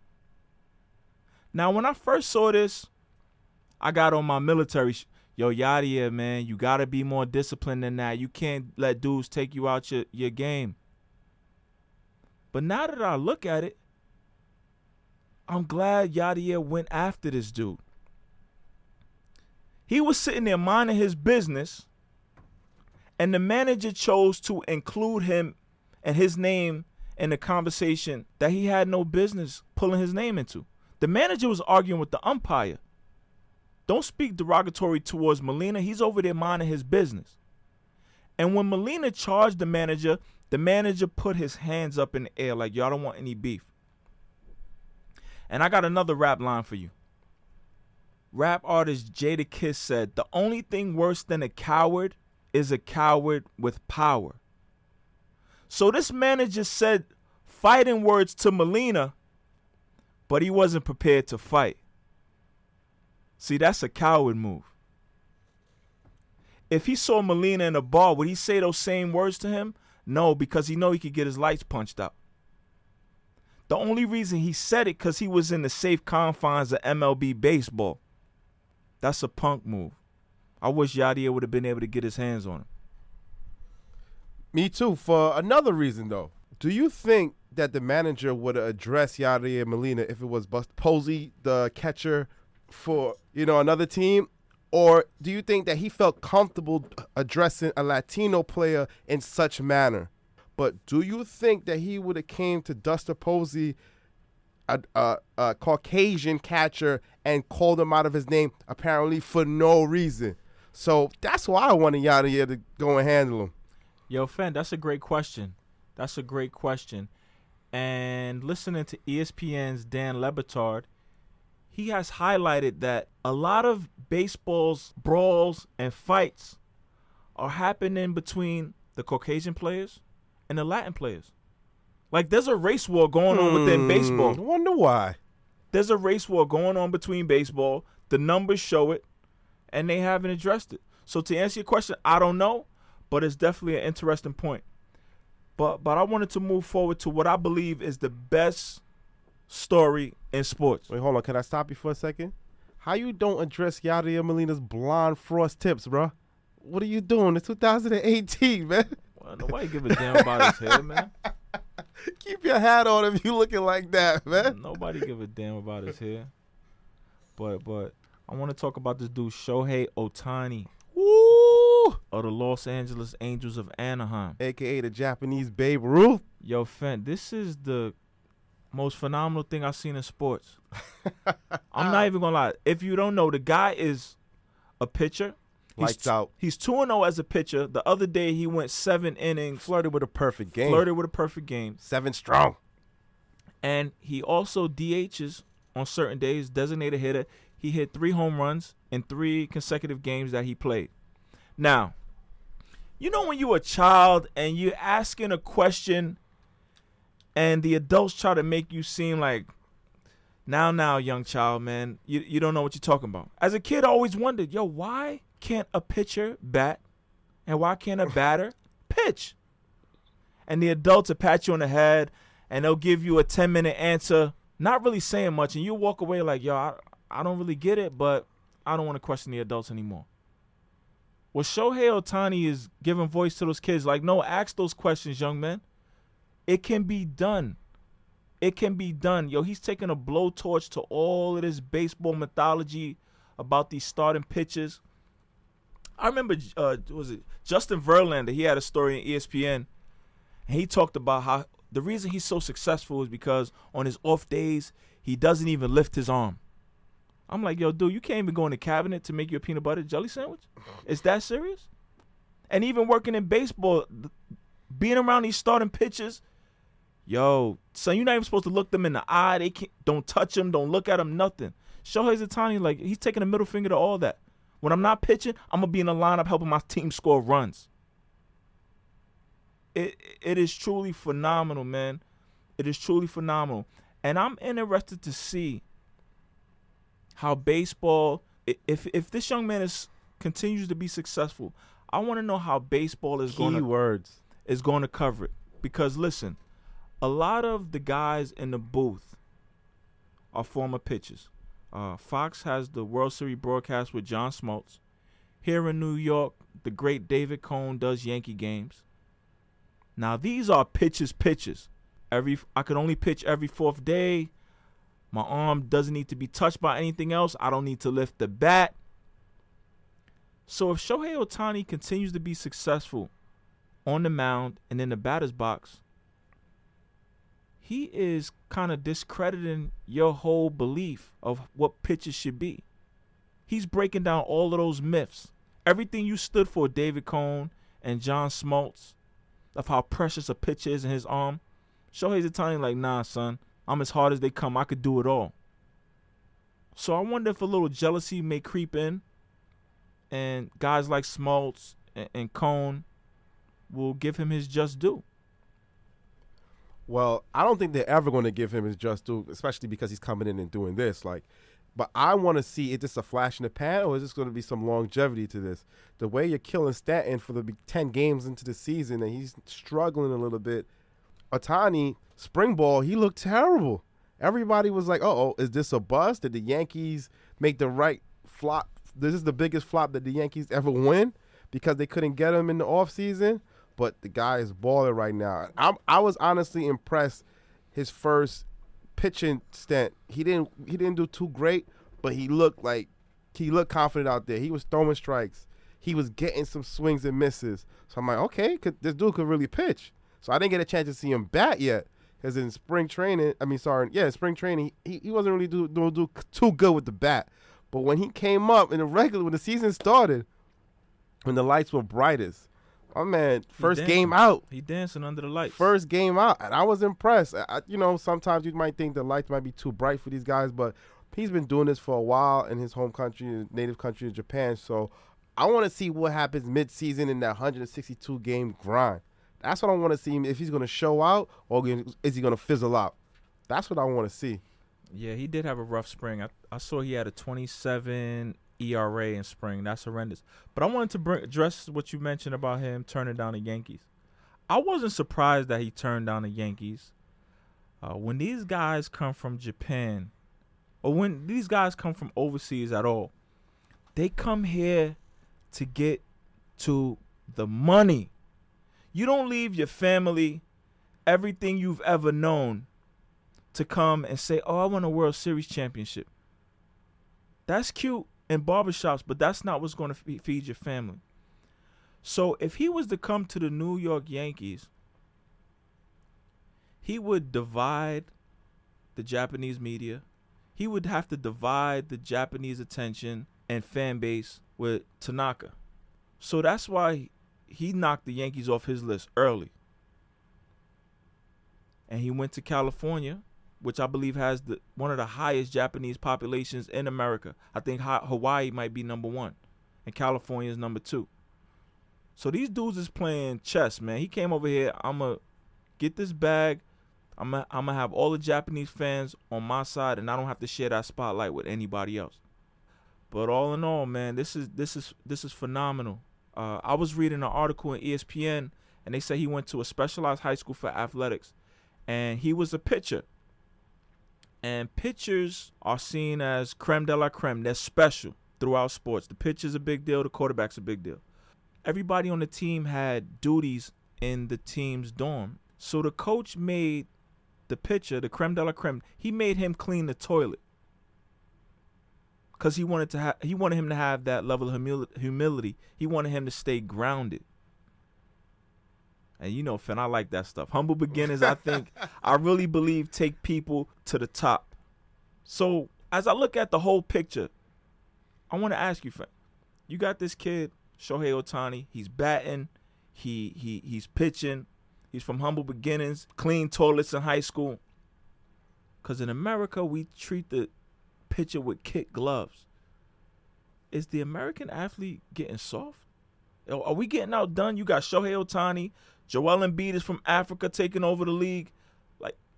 Now, when I first saw this, I got on my military sh- Yo, Yadier, man, you got to be more disciplined than that. You can't let dudes take you out your, your game. But now that I look at it, I'm glad Yadier went after this dude. He was sitting there minding his business, and the manager chose to include him and his name in a conversation that he had no business pulling his name into. The manager was arguing with the umpire. Don't speak derogatory towards Molina. He's over there minding his business. And when Molina charged the manager, the manager put his hands up in the air like, y'all don't want any beef. And I got another rap line for you. Rap artist Jadakiss said, the only thing worse than a coward is a coward with power. So this manager said fighting words to Molina, but he wasn't prepared to fight. See, that's a coward move. If he saw Molina in a bar, would he say those same words to him? No, because he know he could get his lights punched out. The only reason he said it because he was in the safe confines of M L B baseball. That's a punk move. I wish Yadier would have been able to get his hands on him. Me too. For another reason, though, do you think that the manager would have addressed Yadier Molina if it was Buster Posey, the catcher for, you know, another team? Or do you think that he felt comfortable addressing a Latino player in such manner? But do you think that he would have came to Buster Posey, a, a, a Caucasian catcher, and called him out of his name apparently for no reason? So that's why I wanted Yadier to go and handle him. Yo, Fen, that's a great question. That's a great question. And listening to E S P N's Dan Le Batard, he has highlighted that a lot of baseball's brawls and fights are happening between the Caucasian players and the Latin players. Like, there's a race war going on hmm, within baseball. I wonder why. There's a race war going on between baseball. The numbers show it, and they haven't addressed it. So to answer your question, I don't know, but it's definitely an interesting point. But but I wanted to move forward to what I believe is the best story in sports. Wait, hold on. Can I stop you for a second? How you don't address Yadier Molina's blonde frost tips, bro? What are you doing? It's two thousand eighteen, man. Well, nobody give a damn about his hair, man. Keep your hat on if you looking like that, man. Nobody give a damn about his hair. But but I want to talk about this dude, Shohei Ohtani. Woo! Of the Los Angeles Angels of Anaheim. A K A the Japanese Babe Ruth. Yo, Fent, this is the most phenomenal thing I've seen in sports. I'm not even going to lie. If you don't know, the guy is a pitcher. He's Lights out. He's two and oh as a pitcher. The other day, he went seven innings. Flirted with a perfect game. Flirted with a perfect game. Seven strong. And he also D Hs on certain days, designated hitter. He hit three home runs in three consecutive games that he played. Now, you know when you're a child and you're asking a question and the adults try to make you seem like, now, now, young child, man, you, you don't know what you're talking about. As a kid, I always wondered, yo, why can't a pitcher bat and why can't a batter pitch? And the adults will pat you on the head and they'll give you a ten-minute answer, not really saying much, and you walk away like, yo, I, I don't really get it, but I don't want to question the adults anymore. Well, Shohei Ohtani is giving voice to those kids. Like, no, ask those questions, young men. It can be done. It can be done. Yo, he's taking a blowtorch to all of this baseball mythology about these starting pitchers. I remember, uh, was it Justin Verlander? He had a story in E S P N, and he talked about how the reason he's so successful is because on his off days, he doesn't even lift his arm. I'm like, yo, dude, you can't even go in the cabinet to make you a peanut butter jelly sandwich? Is that serious? And even working in baseball, being around these starting pitchers, yo, son, you're not even supposed to look them in the eye. They can't, don't touch them, don't look at them, nothing. Shohei Ohtani, like, he's taking a middle finger to all that. When I'm not pitching, I'm going to be in the lineup helping my team score runs. It It is truly phenomenal, man. It is truly phenomenal. And I'm interested to see how baseball, if if this young man is continues to be successful, I want to know how baseball is going to words is going to cover it. Because listen, a lot of the guys in the booth are former pitchers. Uh, Fox has the World Series broadcast with John Smoltz. Here in New York, the great David Cone does Yankee games. Now these are pitchers, pitchers. Every I could only pitch every fourth day. My arm doesn't need to be touched by anything else. I don't need to lift the bat. So if Shohei Ohtani continues to be successful on the mound and in the batter's box, he is kind of discrediting your whole belief of what pitchers should be. He's breaking down all of those myths. Everything you stood for, David Cone and John Smoltz, of how precious a pitcher is in his arm. Shohei Ohtani like, nah, son, I'm as hard as they come. I could do it all. So I wonder if a little jealousy may creep in and guys like Smoltz and, and Cone will give him his just due. Well, I don't think they're ever going to give him his just due, especially because he's coming in and doing this. Like, but I want to see, is this a flash in the pan or is this going to be some longevity to this? The way you're killing Stanton for the ten games into the season and he's struggling a little bit. Ohtani, spring ball, he looked terrible. Everybody was like, uh-oh, is this a bust? Did the Yankees make the right flop? This is the biggest flop that the Yankees ever win because they couldn't get him in the offseason. But the guy is balling right now. I'm, I was honestly impressed his first pitching stint. He didn't he didn't do too great, but he looked like he looked confident out there. He was throwing strikes. He was getting some swings and misses. So I'm like, okay, could, this dude could really pitch. So I didn't get a chance to see him bat yet. Because in spring training, I mean, sorry, yeah, spring training, he, he wasn't really doing do, do too good with the bat. But when he came up in the regular, when the season started, when the lights were brightest, oh, man, first game out. He dancing under the lights. First game out, and I was impressed. I, you know, sometimes you might think the lights might be too bright for these guys, but he's been doing this for a while in his home country, his native country of Japan. So I want to see what happens mid-season in that one hundred sixty-two game grind. That's what I want to see, if he's going to show out or is he going to fizzle out. That's what I want to see. Yeah, he did have a rough spring. I, I saw he had a twenty-seven E R A in spring. That's horrendous. But I wanted to bring, address what you mentioned about him turning down the Yankees. I wasn't surprised that he turned down the Yankees. Uh, when these guys come from Japan, or when these guys come from overseas at all, they come here to get to the money. You don't leave your family, everything you've ever known, to come and say, oh, I want a World Series championship. That's cute in barbershops, but that's not what's going to feed your family. So if he was to come to the New York Yankees, he would divide the Japanese media. He would have to divide the Japanese attention and fan base with Tanaka. So that's why he knocked the Yankees off his list early. And he went to California, which I believe has the one of the highest Japanese populations in America. I think Hawaii might be number one, and California is number two. So these dudes is playing chess, man. He came over here, I'm going to get this bag. I'm going I'm to have all the Japanese fans on my side, and I don't have to share that spotlight with anybody else. But all in all, man, this is this is this is phenomenal. Uh, I was reading an article in E S P N, and they said he went to a specialized high school for athletics, and he was a pitcher. And pitchers are seen as creme de la creme. They're special throughout sports. The pitcher's a big deal. The quarterback's a big deal. Everybody on the team had duties in the team's dorm. So the coach made the pitcher, the creme de la creme, he made him clean the toilet. Because he wanted to ha- he wanted him to have that level of humil- humility. He wanted him to stay grounded. And you know, Finn, I like that stuff. Humble beginnings, I think, I really believe, take people to the top. So as I look at the whole picture, I want to ask you, Finn, you got this kid, Shohei Ohtani. He's batting. He he he's pitching. He's from humble beginnings, clean toilets in high school. Because in America, we treat the pitcher with kid gloves. Is the American athlete getting soft? Are we getting outdone? You got Shohei Ohtani. Joel Embiid is from Africa taking over the league. Like,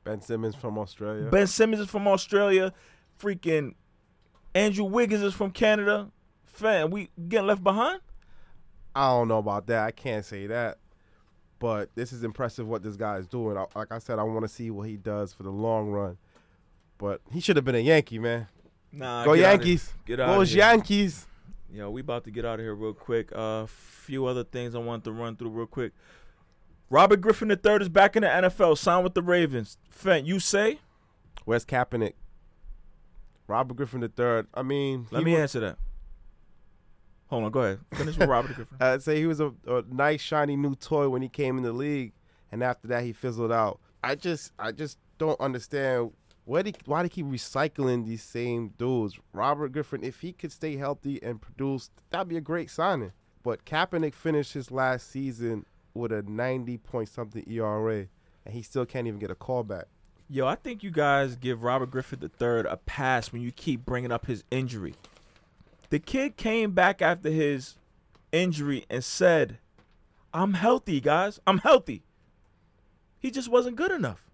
Ben Simmons from Australia. Ben Simmons is from Australia. Freaking Andrew Wiggins is from Canada. Fan, we getting left behind? I don't know about that. I can't say that. But this is impressive what this guy is doing. I, like I said, I want to see what he does for the long run. But he should have been a Yankee, man. Nah, Go get Yankees. Out get out Go of here. Yankees. Yo, we about to get out of here real quick. A uh, few other things I want to run through real quick. Robert Griffin the third is back in the N F L, signed with the Ravens. Fent, you say? Where's Kaepernick? Robert Griffin the third. I mean, Let me was, answer that. Hold on, go ahead. Finish with Robert Griffin. I'd say he was a, a nice, shiny new toy when he came in the league, and after that he fizzled out. I just, I just don't understand why they, why they keep recycling these same dudes. Robert Griffin, if he could stay healthy and produce, that'd be a great signing. But Kaepernick finished his last season with a ninety point something E R A, and he still can't even get a callback. Yo, I think you guys give Robert Griffin the third a pass when you keep bringing up his injury. The kid came back after his injury and said, I'm healthy, guys. I'm healthy. He just wasn't good enough.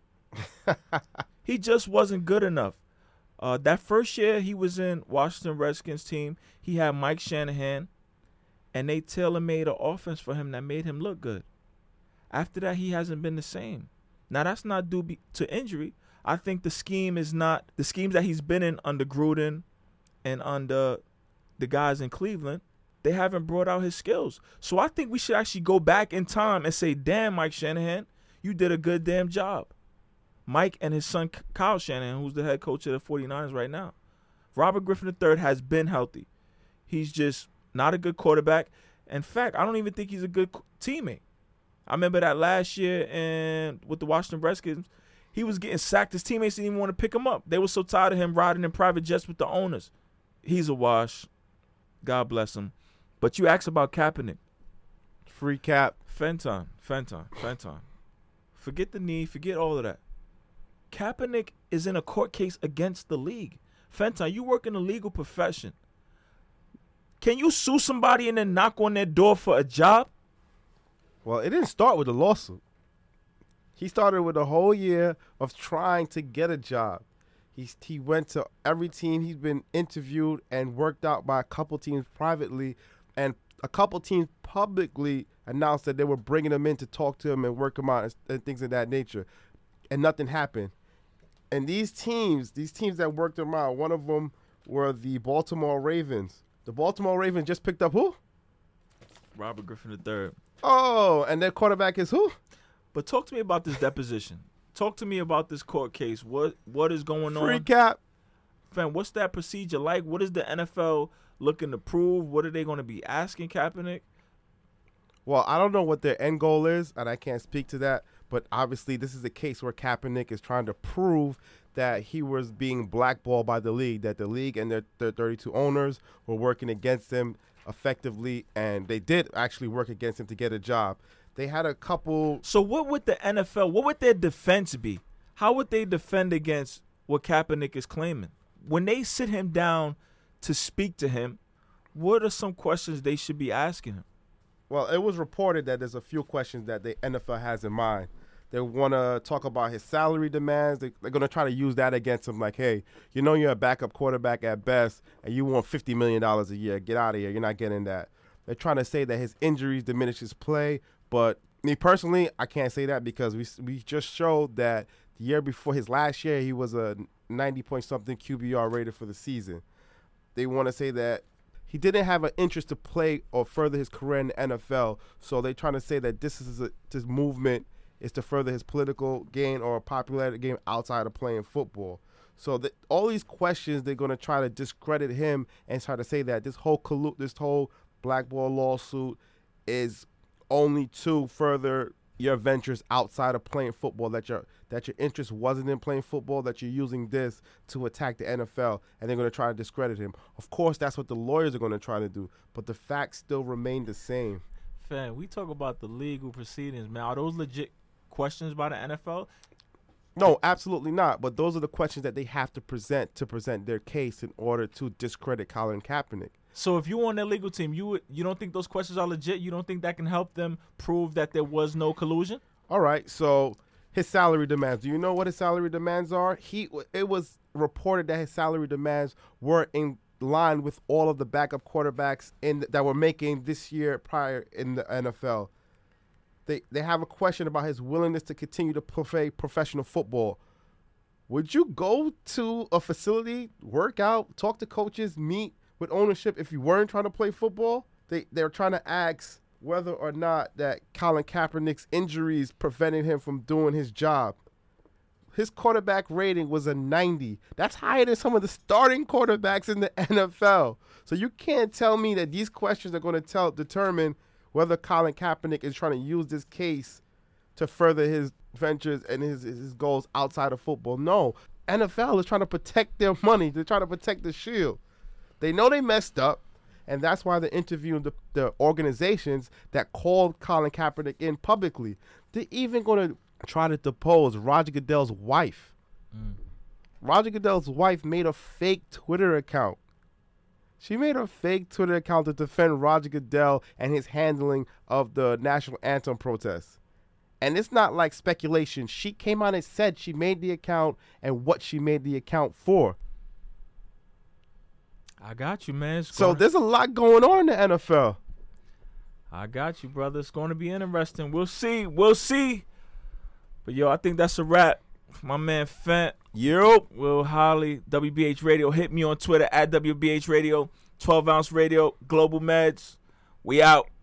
He just wasn't good enough. Uh, that first year he was in Washington Redskins team, he had Mike Shanahan, and they tailor-made an offense for him that made him look good. After that, he hasn't been the same. Now, that's not due be- to injury. I think the scheme is not – the schemes that he's been in under Gruden and under the guys in Cleveland, they haven't brought out his skills. So I think we should actually go back in time and say, damn, Mike Shanahan, you did a good damn job. Mike and his son Kyle Shanahan, who's the head coach of the 49ers right now. Robert Griffin the third has been healthy. He's just not a good quarterback. In fact, I don't even think he's a good teammate. I remember that last year and with the Washington Redskins, he was getting sacked. His teammates didn't even want to pick him up. They were so tired of him riding in private jets with the owners. He's a wash. God bless him. But you asked about Kaepernick. Free Cap. Fenton, Fenton, Fenton. Forget the knee. Forget all of that. Kaepernick is in a court case against the league. Fenton, you work in the legal profession. Can you sue somebody and then knock on their door for a job? Well, it didn't start with a lawsuit. He started with a whole year of trying to get a job. He, he went to every team. He's been interviewed and worked out by a couple teams privately, and a couple teams publicly announced that they were bringing him in to talk to him and work him out and, and things of that nature, and nothing happened. And these teams, these teams that worked him out, one of them were the Baltimore Ravens. The Baltimore Ravens just picked up who? Robert Griffin the third. Oh, and their quarterback is who? But talk to me about this deposition. Talk to me about this court case. What What is going on? Free Cap. Fam, what's that procedure like? What is the N F L looking to prove? What are they going to be asking Kaepernick? Well, I don't know what their end goal is, and I can't speak to that. But obviously, this is a case where Kaepernick is trying to prove that he was being blackballed by the league, that the league and their, their thirty-two owners were working against him effectively, and they did actually work against him to get a job. They had a couple. So what would the N F L, what would their defense be? How would they defend against what Kaepernick is claiming? When they sit him down to speak to him, what are some questions they should be asking him? Well, it was reported that there's a few questions that the N F L has in mind. They want to talk about his salary demands. They, they're going to try to use that against him. Like, hey, you know you're a backup quarterback at best, and you want fifty million dollars a year. Get out of here. You're not getting that. They're trying to say that his injuries diminish his play. But me personally, I can't say that because we we just showed that the year before his last year, he was a ninety point something Q B R rated for the season. They want to say that he didn't have an interest to play or further his career in the N F L. So they're trying to say that this is a, this movement is to further his political gain or popularity gain outside of playing football. So the, all these questions, they're going to try to discredit him and try to say that this whole collu- this whole blackball lawsuit is only to further your ventures outside of playing football, that your that your interest wasn't in playing football, that you're using this to attack the N F L, and they're going to try to discredit him. Of course, that's what the lawyers are going to try to do, but the facts still remain the same. Fam, we talk about the legal proceedings, man. Are those legit questions by the N F L? No, absolutely not. But those are the questions that they have to present to present their case in order to discredit Colin Kaepernick. So if you're on their legal team, you would, you don't think those questions are legit? You don't think that can help them prove that there was no collusion? All right, so his salary demands. Do you know what his salary demands are? He it was reported that his salary demands were in line with all of the backup quarterbacks in that were making this year prior in the N F L. They they have a question about his willingness to continue to play professional football. Would you go to a facility, work out, talk to coaches, meet with ownership if you weren't trying to play football? They they're trying to ask whether or not that Colin Kaepernick's injuries prevented him from doing his job. His quarterback rating was a ninety. That's higher than some of the starting quarterbacks in the N F L. So you can't tell me that these questions are going to tell determine whether Colin Kaepernick is trying to use this case to further his ventures and his, his goals outside of football. No, N F L is trying to protect their money. They're trying to protect the shield. They know they messed up. And that's why they're interviewing the, the organizations that called Colin Kaepernick in publicly. They're even going to try to depose Roger Goodell's wife. Mm. Roger Goodell's wife made a fake Twitter account. She made a fake Twitter account to defend Roger Goodell and his handling of the national anthem protests. And it's not like speculation. She came out and said she made the account and what she made the account for. I got you, man. It's so gonna, there's a lot going on in the N F L. I got you, brother. It's going to be interesting. We'll see. We'll see. But, yo, I think that's a wrap. My man Fent. Yep. Will Holly, W B H Radio. Hit me on Twitter at W B H Radio, twelve ounce Radio, Global Meds. We out.